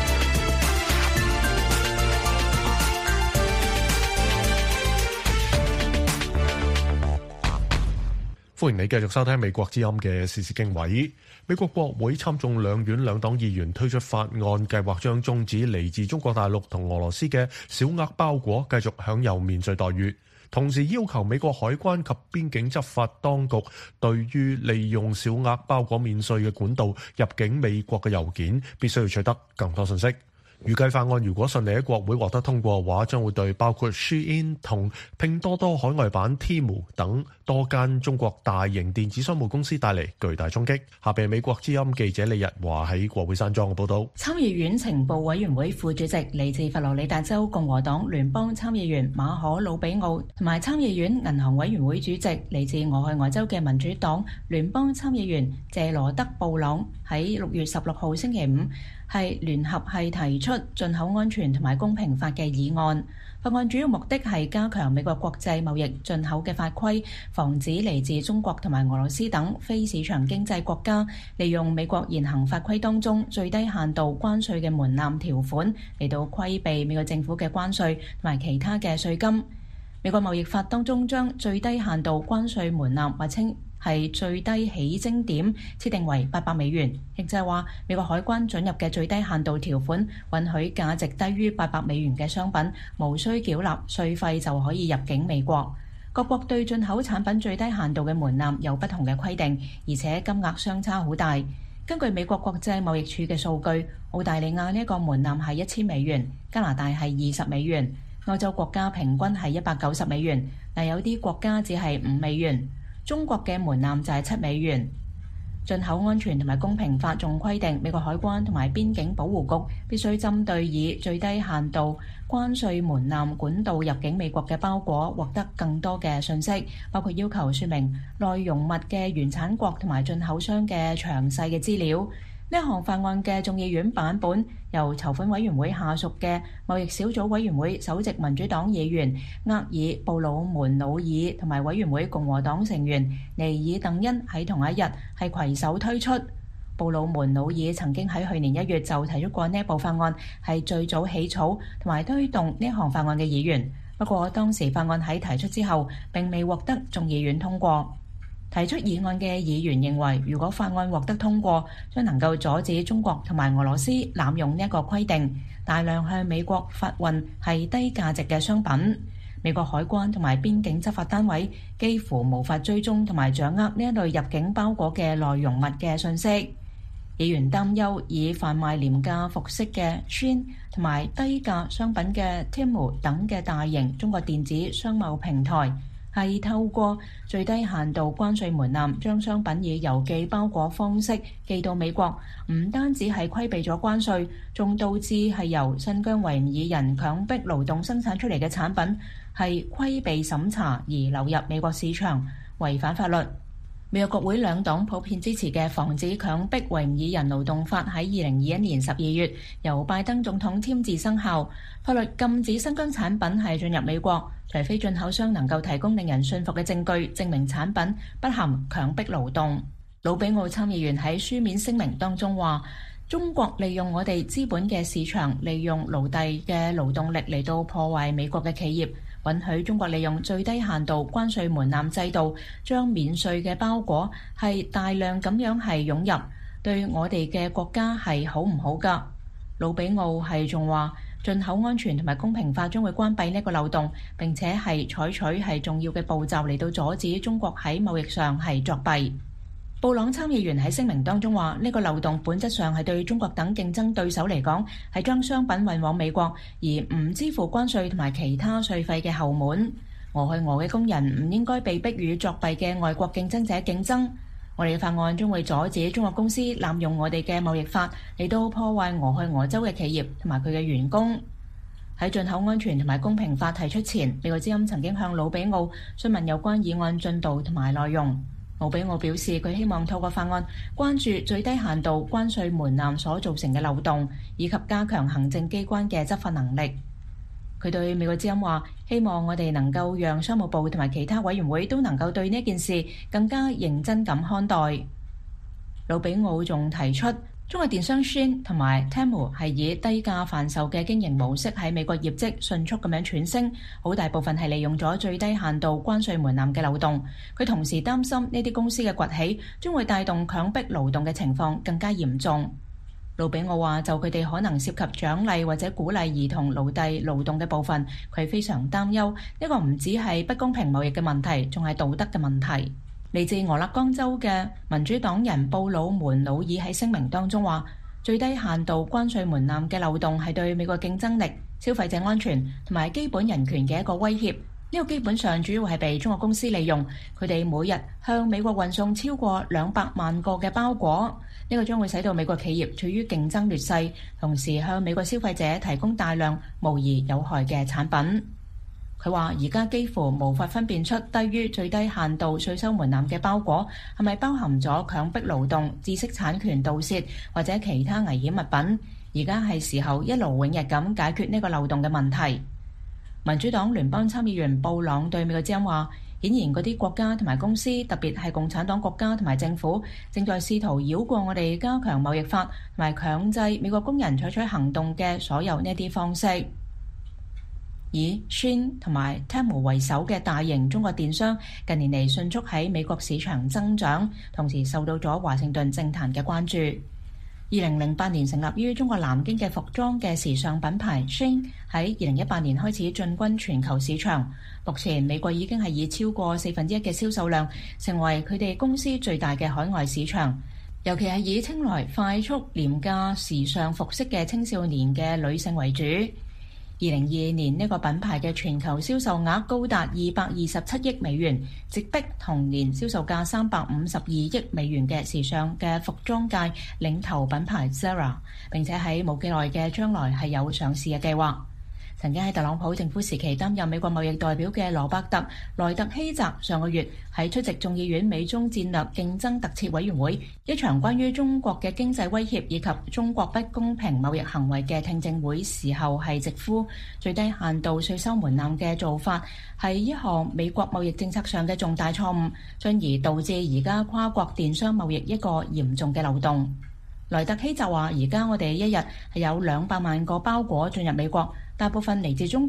歡迎你繼續收聽美國之音嘅時事經緯。美國國會參眾兩院兩黨議員推出法案，計劃將終止嚟自中國大陸同俄羅斯嘅小額包裹繼續享有免稅待遇，同時要求美國海關及邊境執法當局對於利用小額包裹免稅嘅管道入境美國嘅郵件，必須要取得更多信息。預計法案如果順利喺國會獲得通過嘅話，將會對包括 Shein 同拼多多海外版 Temu 等多間中國大型電子商務公司帶嚟巨大衝擊。下邊美國之音記者李日華喺國會山莊嘅報道。 參議院情報委員會副主席嚟自佛羅里達州共和黨聯邦參議員馬可魯比奧，同埋參議院銀行委員會主席嚟自俄亥俄州嘅民主黨聯邦參議員謝羅德布朗，喺六月十六號星期五係聯合係提出進口安全同埋公平法嘅議案。法案主要目的係加強美國國際貿易進口嘅法規，防止嚟自中國同埋俄羅斯等非市場經濟國家利用美國現行法規當中最低限度關稅嘅門檻條款嚟到規避美國政府嘅關稅同埋其他嘅稅金。美國貿易法當中將最低限度關稅門檻或稱係最低起徵點設定為八百美元，亦就係話美國海關准入嘅最低限度條款允許價值低於八百美元嘅商品無需繳納稅費就可以入境美國。各國對進口產品最低限度嘅門檻有不同嘅規定，而且金額相差好大。根據美國國際貿易署嘅數據，澳大利亞呢一個門檻係一千美元，加拿大係二十美元，歐洲國家平均係一百九十美元，但有啲國家只係五美元。中國嘅門檻就係七美元。進口安全同埋公平法仲規定，美國海關同埋邊境保護局必須針對以最低限度關稅門檻管道入境美國嘅包裹獲得更多嘅信息，包括要求說明內容物嘅原產國同埋進口商嘅詳細嘅資料。呢項法案嘅眾議院版本由籌款委員會下屬嘅貿易小組委員會首席民主黨議員厄爾布魯門努爾同埋委員會共和黨成員尼爾鄧恩喺同一日係攜手推出。布魯門努爾曾經喺去年一月就提出過呢一部法案，係最早起草同埋推動呢項法案嘅議員。 不過當時法案喺提出之後並未獲得眾議院通過。提出議案嘅議員認為，如果法案獲得通過，將能夠阻止中國同埋俄羅斯濫用呢一個規定，大量向美國發運係低價值嘅商品。美國海關同埋邊境執法單位幾乎無法追蹤同埋掌握呢一類入境包裹嘅內容物嘅信息。議員擔憂以販賣廉價服飾嘅 Shein 同埋低價商品嘅 Temu 等嘅大型中國電子商貿平台係透過最低限度關稅門檻，將商品以郵寄包裹方式寄到美國，唔單止係規避咗關稅，仲導致係由新疆維吾爾人強迫勞動生產出嚟嘅產品係規避審查而流入美國市場，違反法律。美國國會兩黨普遍支持嘅防止強迫維吾爾人勞動法喺二零二一年十二月由拜登總統簽字生效，法律禁止新疆產品係進入美國，除非進口商能夠提供令人信服嘅證據，證明產品不含強迫勞動。魯比奧參議員喺書面聲明當中話，中國利用我哋資本嘅市場，利用奴隸嘅勞動力嚟到破壞美國嘅企業，允許中國利用最低限度關稅門檻制度，將免稅嘅包裹係大量咁樣係湧入，對我哋嘅國家係好唔好㗎？魯比奧係仲話，進口安全同埋公平法將會關閉呢個漏洞，並且係採取係重要嘅步驟嚟到阻止中國喺貿易上係作弊。布朗參議員喺聲明當中話，呢個漏洞本質上係對中國等競爭對手嚟講係將商品運往美國而唔支付關稅同埋其他稅費嘅後門。俄去俄嘅工人唔應該被逼與作弊嘅外國競爭者競爭。我哋嘅法案將會阻止中國公司濫用我哋嘅貿易法嚟到破壞俄去俄州嘅企業同埋佢嘅員工。喺進口安全同埋公平法提出前，美國之音曾經向魯比奧詢問有關議案進度同埋內容。魯比奧表示，佢希望透過法案關注最低限度關稅門檻所造成嘅漏洞，以及加強行政機關嘅執法能力。佢對美國之音話，希望我哋能夠讓商務部同埋其他委員會都能夠對呢件事更加認真咁看待。魯比奧仲提出，中國電商 Shein 同埋 Temu 係以低價販售嘅經營模式喺美國業績迅速咁樣喘升，好大部分係利用咗最低限度關稅門檻嘅漏洞。佢同時擔心呢啲公司嘅崛起將會帶動強迫勞動嘅情況更加嚴重。魯比奧話，就佢哋可能涉及獎勵或者鼓勵兒童奴隸勞動嘅部分，佢非常擔憂。呢個唔止係不公平貿易嘅問題，仲係道德嘅問題。嚟自俄勒岡州嘅民主黨人布魯門努爾喺聲明當中話，最低限度關稅門檻嘅漏洞係對美國競爭力、消費者安全同埋基本人權嘅一個威脅。呢個基本上主要係被中國公司利用，佢哋每日向美國運送超過兩百萬個嘅包裹，呢個將會使到美國企業處於競爭劣勢，同時向美國消費者提供大量無疑有害嘅產品。佢話：而家幾乎無法分辨出低於最低限度稅收門檻嘅包裹係咪包含咗強迫勞動、知識產權盜竊或者其他危險物品。而家係時候一勞永逸咁解決呢個漏洞嘅問題。民主黨聯邦參議員布朗對美國之音話：顯然嗰啲國家同埋公司，特別係共產黨國家同埋政府，正在試圖繞過我哋加強貿易法同埋強制美國工人採取行動嘅所有呢啲方式。以 Shein 同埋 Temu 為首嘅大型中國電商近年嚟迅速喺美國市場增長，同時受到咗華盛頓政壇嘅關注。二零零八年成立於中國南京嘅服裝嘅時尚品牌 Shein 喺二零一八年開始進軍全球市場，目前美國已經係以超過四分之一嘅銷售量成為佢哋公司最大嘅海外市場，尤其係以青睞快速廉價時尚服飾嘅青少年嘅女性為主。二零二二年呢個品牌嘅全球銷售額高達二百二十七億美元，直逼同年銷售價三百五十二億美元嘅時尚嘅服裝界領頭品牌 Zara， 並且喺冇幾耐嘅將來係有上市嘅計劃。曾經喺特朗普政府時期擔任美國貿易代表嘅羅伯特萊特希澤上個月喺出席眾議院美中戰略競爭特設委員會一場關於中國嘅經濟威脅以及中國不公平貿易行為嘅聽證會時候係直呼最低限度稅收門檻嘅做法係一項美國貿易政策上嘅重大錯誤，進而導致而家跨國電商貿易一個嚴重嘅漏洞。萊特希澤話：而家我哋一日係有兩百萬個包裹進入美國，大部分嚟自中國，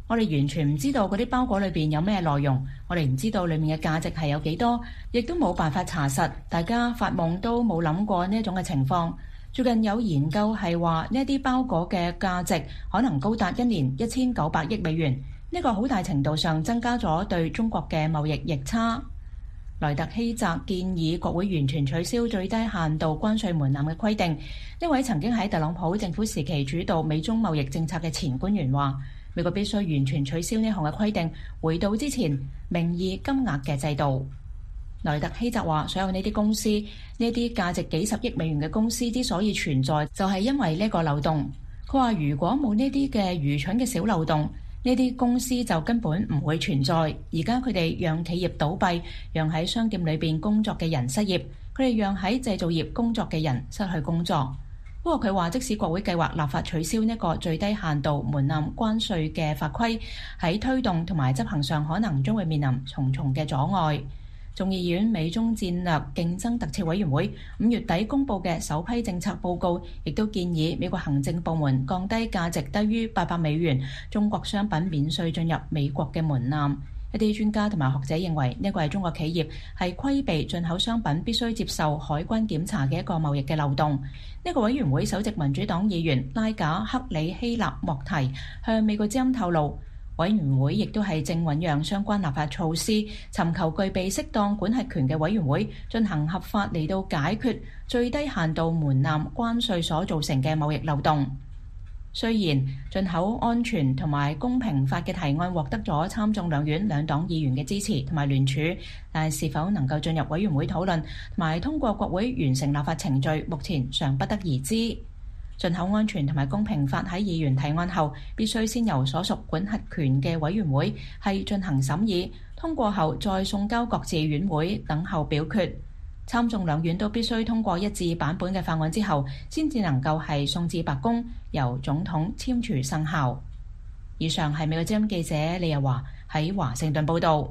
我哋完全唔知道嗰啲包裹裏邊有咩內容，我哋唔知道裡面嘅價值係有幾多，亦都冇辦法查實。大家發夢都冇諗過呢一種嘅情況。最近有研究係話呢一啲包裹嘅價值可能高達一年一千九百億美元，呢個好大程度上增加咗對中國嘅貿易逆差。萊特希澤建議國會完全取消最低限度關稅門檻嘅規定。呢位曾經喺特朗普政府時期主導美中貿易政策嘅前官員話，美國必須完全取消呢項嘅規定，回到之前名義金額嘅制度。萊特希澤話，所有呢啲公司，呢啲價值幾十億美元嘅公司之所以存在，就係因為呢個漏洞。佢話如果冇呢啲嘅愚蠢嘅小漏洞，呢啲公司就根本唔會存在。而家佢哋讓企業倒閉，讓喺商店裏邊工作嘅人失業，佢哋讓喺製造業工作嘅人失去工作。不過佢話，即使國會計劃立法取消呢個最低限度門檻關稅嘅法規，喺推動同埋執行上可能將會面臨重重嘅阻礙。眾議院美中戰略競爭特設委員會五月底公佈嘅首批政策報告，亦都建議美國行政部門降低價值低於八百美元中國商品免稅進入美國嘅門檻。一啲專家同埋學者認為，呢個係中國企業係規避進口商品必須接受海關檢查嘅一個貿易嘅漏洞。呢個委員會首席民主黨議員拉賈克里希納莫提向美國之音透露，委員會亦都係正醞釀相關立法措施，尋求具備適當管轄權嘅委員會進行合法嚟到解決最低限度門檻關稅所造成嘅貿易漏洞。雖然進口安全同埋公平法嘅提案獲得咗參眾兩院兩黨議員嘅支持同埋聯署，但係是否能夠進入委員會討論同埋通過國會完成立法程序，目前尚不得而知。進口安全同埋公平法喺議員提案後，必須先由所屬管轄權嘅委員會係進行審議，通過後再送交各自院會等候表決。參眾兩院都必須通過一致版本嘅法案之後，先至能夠係送至白宮，由總統簽署生效。以上係美國之音記者李日華喺華盛頓報導。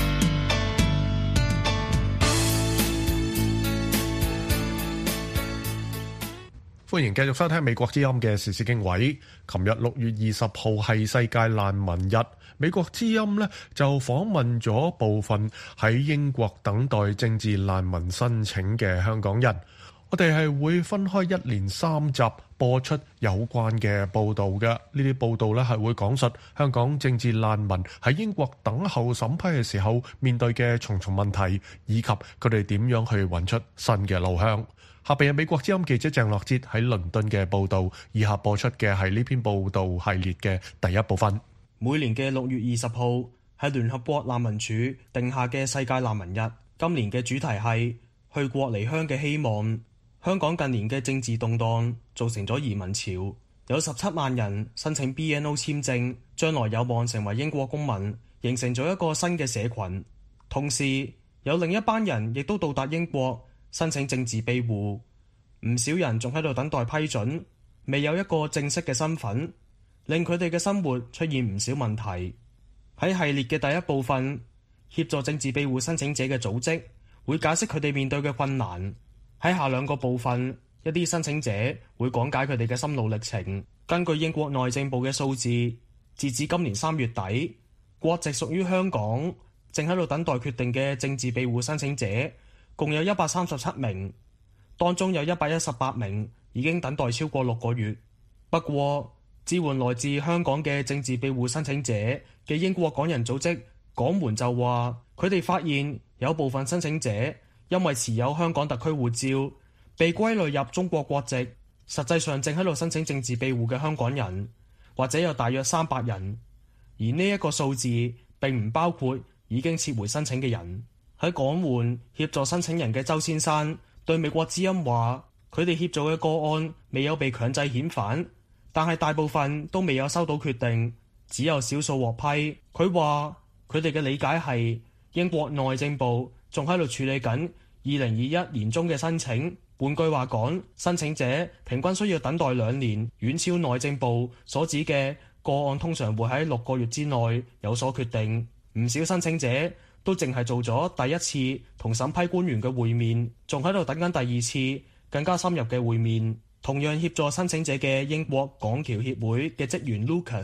歡迎繼續收聽美國之音嘅時事經緯。琴日六月二十號係世界難民日，美國之音呢就訪問咗部分喺英國等待政治難民申請嘅香港人。我哋係會分開一連三集播出有關嘅報導嘅。呢啲報導呢係會講述香港政治難民喺英國等候審批嘅時候面對嘅重重問題，以及佢哋點樣去揾出新嘅路向。下邊係美國之音記者鄭樂哲喺倫敦嘅報導，以下播出嘅係呢篇報導系列嘅第一部分。 每年嘅六月二十號係聯合國難民署定下嘅世界難民日，今年嘅主題係去國離鄉嘅希望。香港近年嘅政治動盪造成咗移民潮，有十七萬人申請 B N O 簽證，將來有望成為英國公民，形成咗一個新嘅社群。同時有另一班人亦都到達英國申請政治庇護，唔少人仲喺度等待批准，未有一個正式嘅身份，令佢哋嘅生活出現唔少問題。喺系列嘅第一部分，協助政治庇護申請者嘅組織會解釋佢哋面對嘅困難。喺下兩個部分，一啲申請者會講解佢哋嘅心路歷程。根據英國內政部嘅數字，截至今年三月底，國籍屬於香港正喺度等待決定嘅政治庇護申請者共有一百三十七名，當中有一百一十八名已經等待超過六個月。不過，支援來自香港嘅政治庇護申請者嘅英國港人組織港門就話，佢哋發現有部分申請者因為持有香港特區護照，被歸類入中國國籍，實際上正喺度申請政治庇護嘅香港人，或者有大約三百人。而呢一個數字並唔包括已經撤回申請嘅人。喺港門協助申請人嘅周先生對美國之音話，佢哋協助嘅個案未有被強制遣返，但係大部分都未有收到決定，只有少數獲批。佢話佢哋嘅理解係英國內政部仲喺度處理緊二零二一年中嘅申請。換句話講，申請者平均需要等待兩年，遠超內政部所指嘅個案通常會喺六個月之內有所決定。唔少申請者都淨係做咗第一次同審批官員嘅會面，仲喺度等緊第二次更加深入嘅會面。同樣協助申請者嘅英國港僑協會嘅職員 Lucas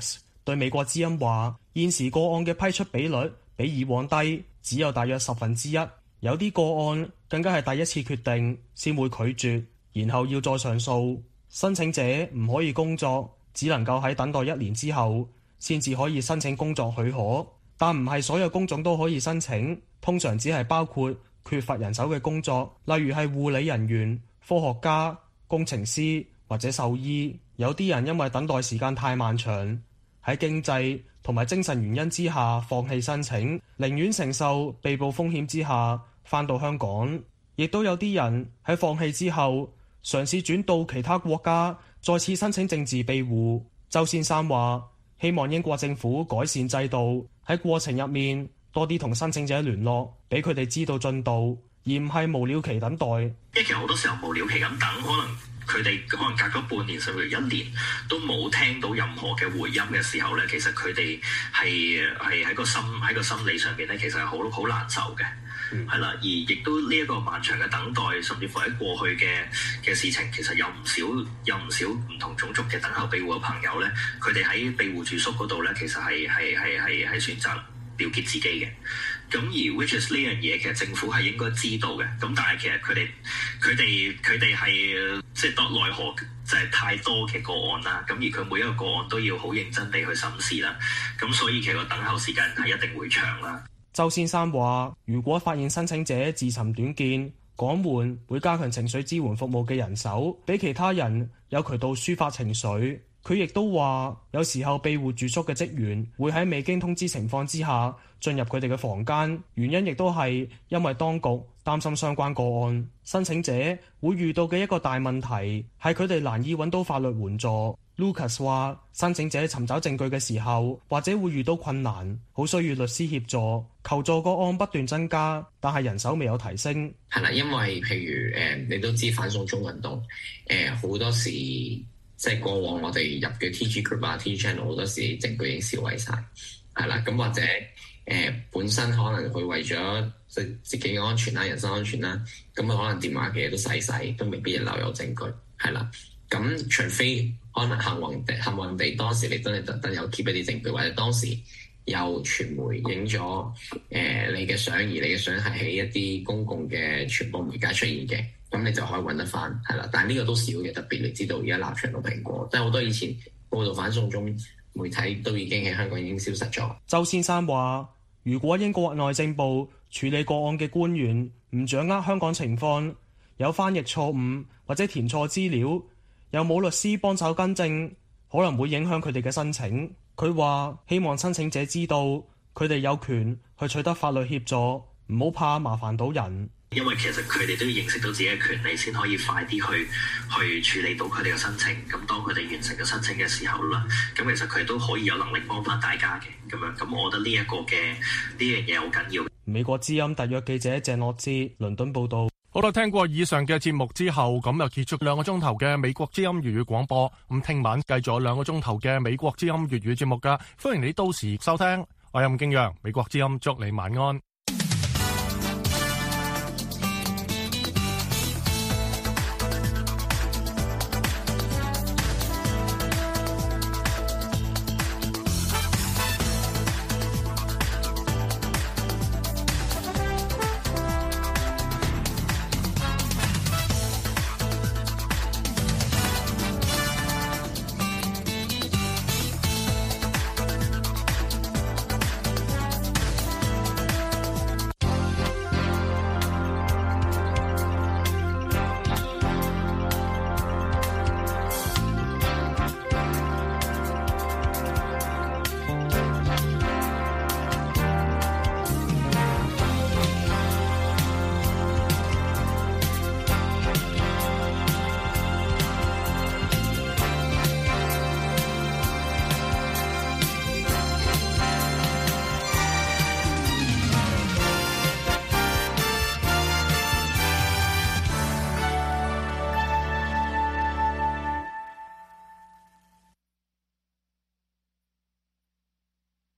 對美國之音話，現時個案嘅批出比率比以往低，只有大約十分之一。有啲個案更加係第一次決定先會拒絕，然後要再上訴。申請者唔可以工作，只能夠喺等待一年之後先至可以申請工作許可。但唔係所有工種都可以申請，通常只係包括缺乏人手嘅工作，例如係護理人員、科學家、工程師或者獸醫。有啲人因為等待時間太漫長，喺經濟同埋精神原因之下放棄申請，寧願承受被捕風險之下返到香港。亦都有啲人喺放棄之後嘗試轉到其他國家，再次申請政治庇護。周先生話希望英國政府改善制度，喺過程入面多啲同申請者聯絡，俾佢哋知道進度，而唔係無了期等待。 因為其實好多時候無了期咁等，可能佢哋可能隔咗半年甚至一年都冇聽到任何嘅回音嘅時候咧，其實佢哋係係喺個心喺個心理上邊咧，其實係好好難受嘅。係啦、嗯，而亦都呢一個漫長嘅等待，甚至乎喺過去嘅嘅事情，其實有唔少有唔少唔同種族嘅等候庇護嘅朋友咧，佢哋喺庇護住宿嗰度咧，其實係係係係係選擇了結自己嘅。咁而 which is 呢樣嘢，其實政府係應該知道嘅。咁但係其實佢哋佢哋佢哋係即係多奈何就係太多嘅個案啦。咁而佢每一個個案都要好認真地去審視啦。咁所以其實個等候時間係一定會長啦。 周先生話，如果發現申請者自尋短見，港援會加強情緒支援服務嘅人手，俾其他人有渠道抒發情緒。佢亦都話，有時候庇護住宿嘅職員會喺未經通知情況之下進入佢哋嘅房間，原因亦都係因為當局擔心相關個案。申請者會遇到嘅一個大問題係佢哋難以揾到法律援助。Lucas 話，申請者尋找證據嘅時候，或者會遇到困難，好需要律師協助。求助個案不斷增加，但係人手未有提升。 係啦，因為譬如誒、呃，你都知反送中運動誒，好、呃、多時即係過往我哋入嘅 T G group 啊、T G channel 好多時證據已經銷毀晒。係啦，咁或者誒、呃、本身可能佢為咗即自己嘅安全啦、人身安全啦，咁佢可能電話嘅嘢都細細，都未必留有證據。係啦，咁除非可能幸運地，幸運地當時你真係特登有 keep 一啲證據，或者當時有傳媒影咗誒你嘅相，而你嘅相係喺一啲公共嘅傳播媒介出現嘅，咁你就可以揾得翻，係啦。但係呢個都少嘅，特別你知道而家立場到蘋果，即係好多以前報道反送中媒體都已經喺香港已經消失咗。 周先生話，如果英國內政部處理個案嘅官員唔掌握香港情況，有翻譯錯誤或者填錯資料，又冇律師幫手更正，可能會影響佢哋嘅申請。佢話希望申請者知道，佢哋有權去取得法律協助，唔好怕麻煩到人。 因為其實佢哋都要認識到自己嘅權利，先可以快啲去去處理到佢哋嘅申請。咁當佢哋完成咗申請嘅時候啦，咁其實佢哋都可以有能力幫翻大家嘅。咁樣，咁我覺得呢一個嘅呢樣嘢好緊要。 美國之音特約記者鄭樂之倫敦報道。 好啦，聽過以上嘅節目之後，咁就結束兩個鐘頭嘅美國之音粵語廣播。咁聽晚繼續兩個鐘頭嘅美國之音粵語節目噶，歡迎你到時收聽。我係吳敬陽，美國之音祝你晚安。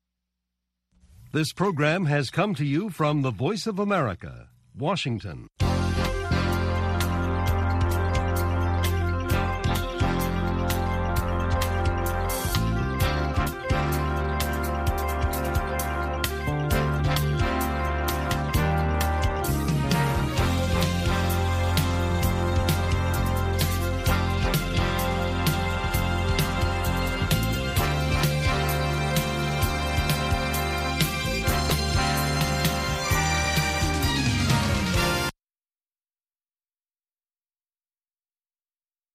This program has come to you from the Voice of America, Washington.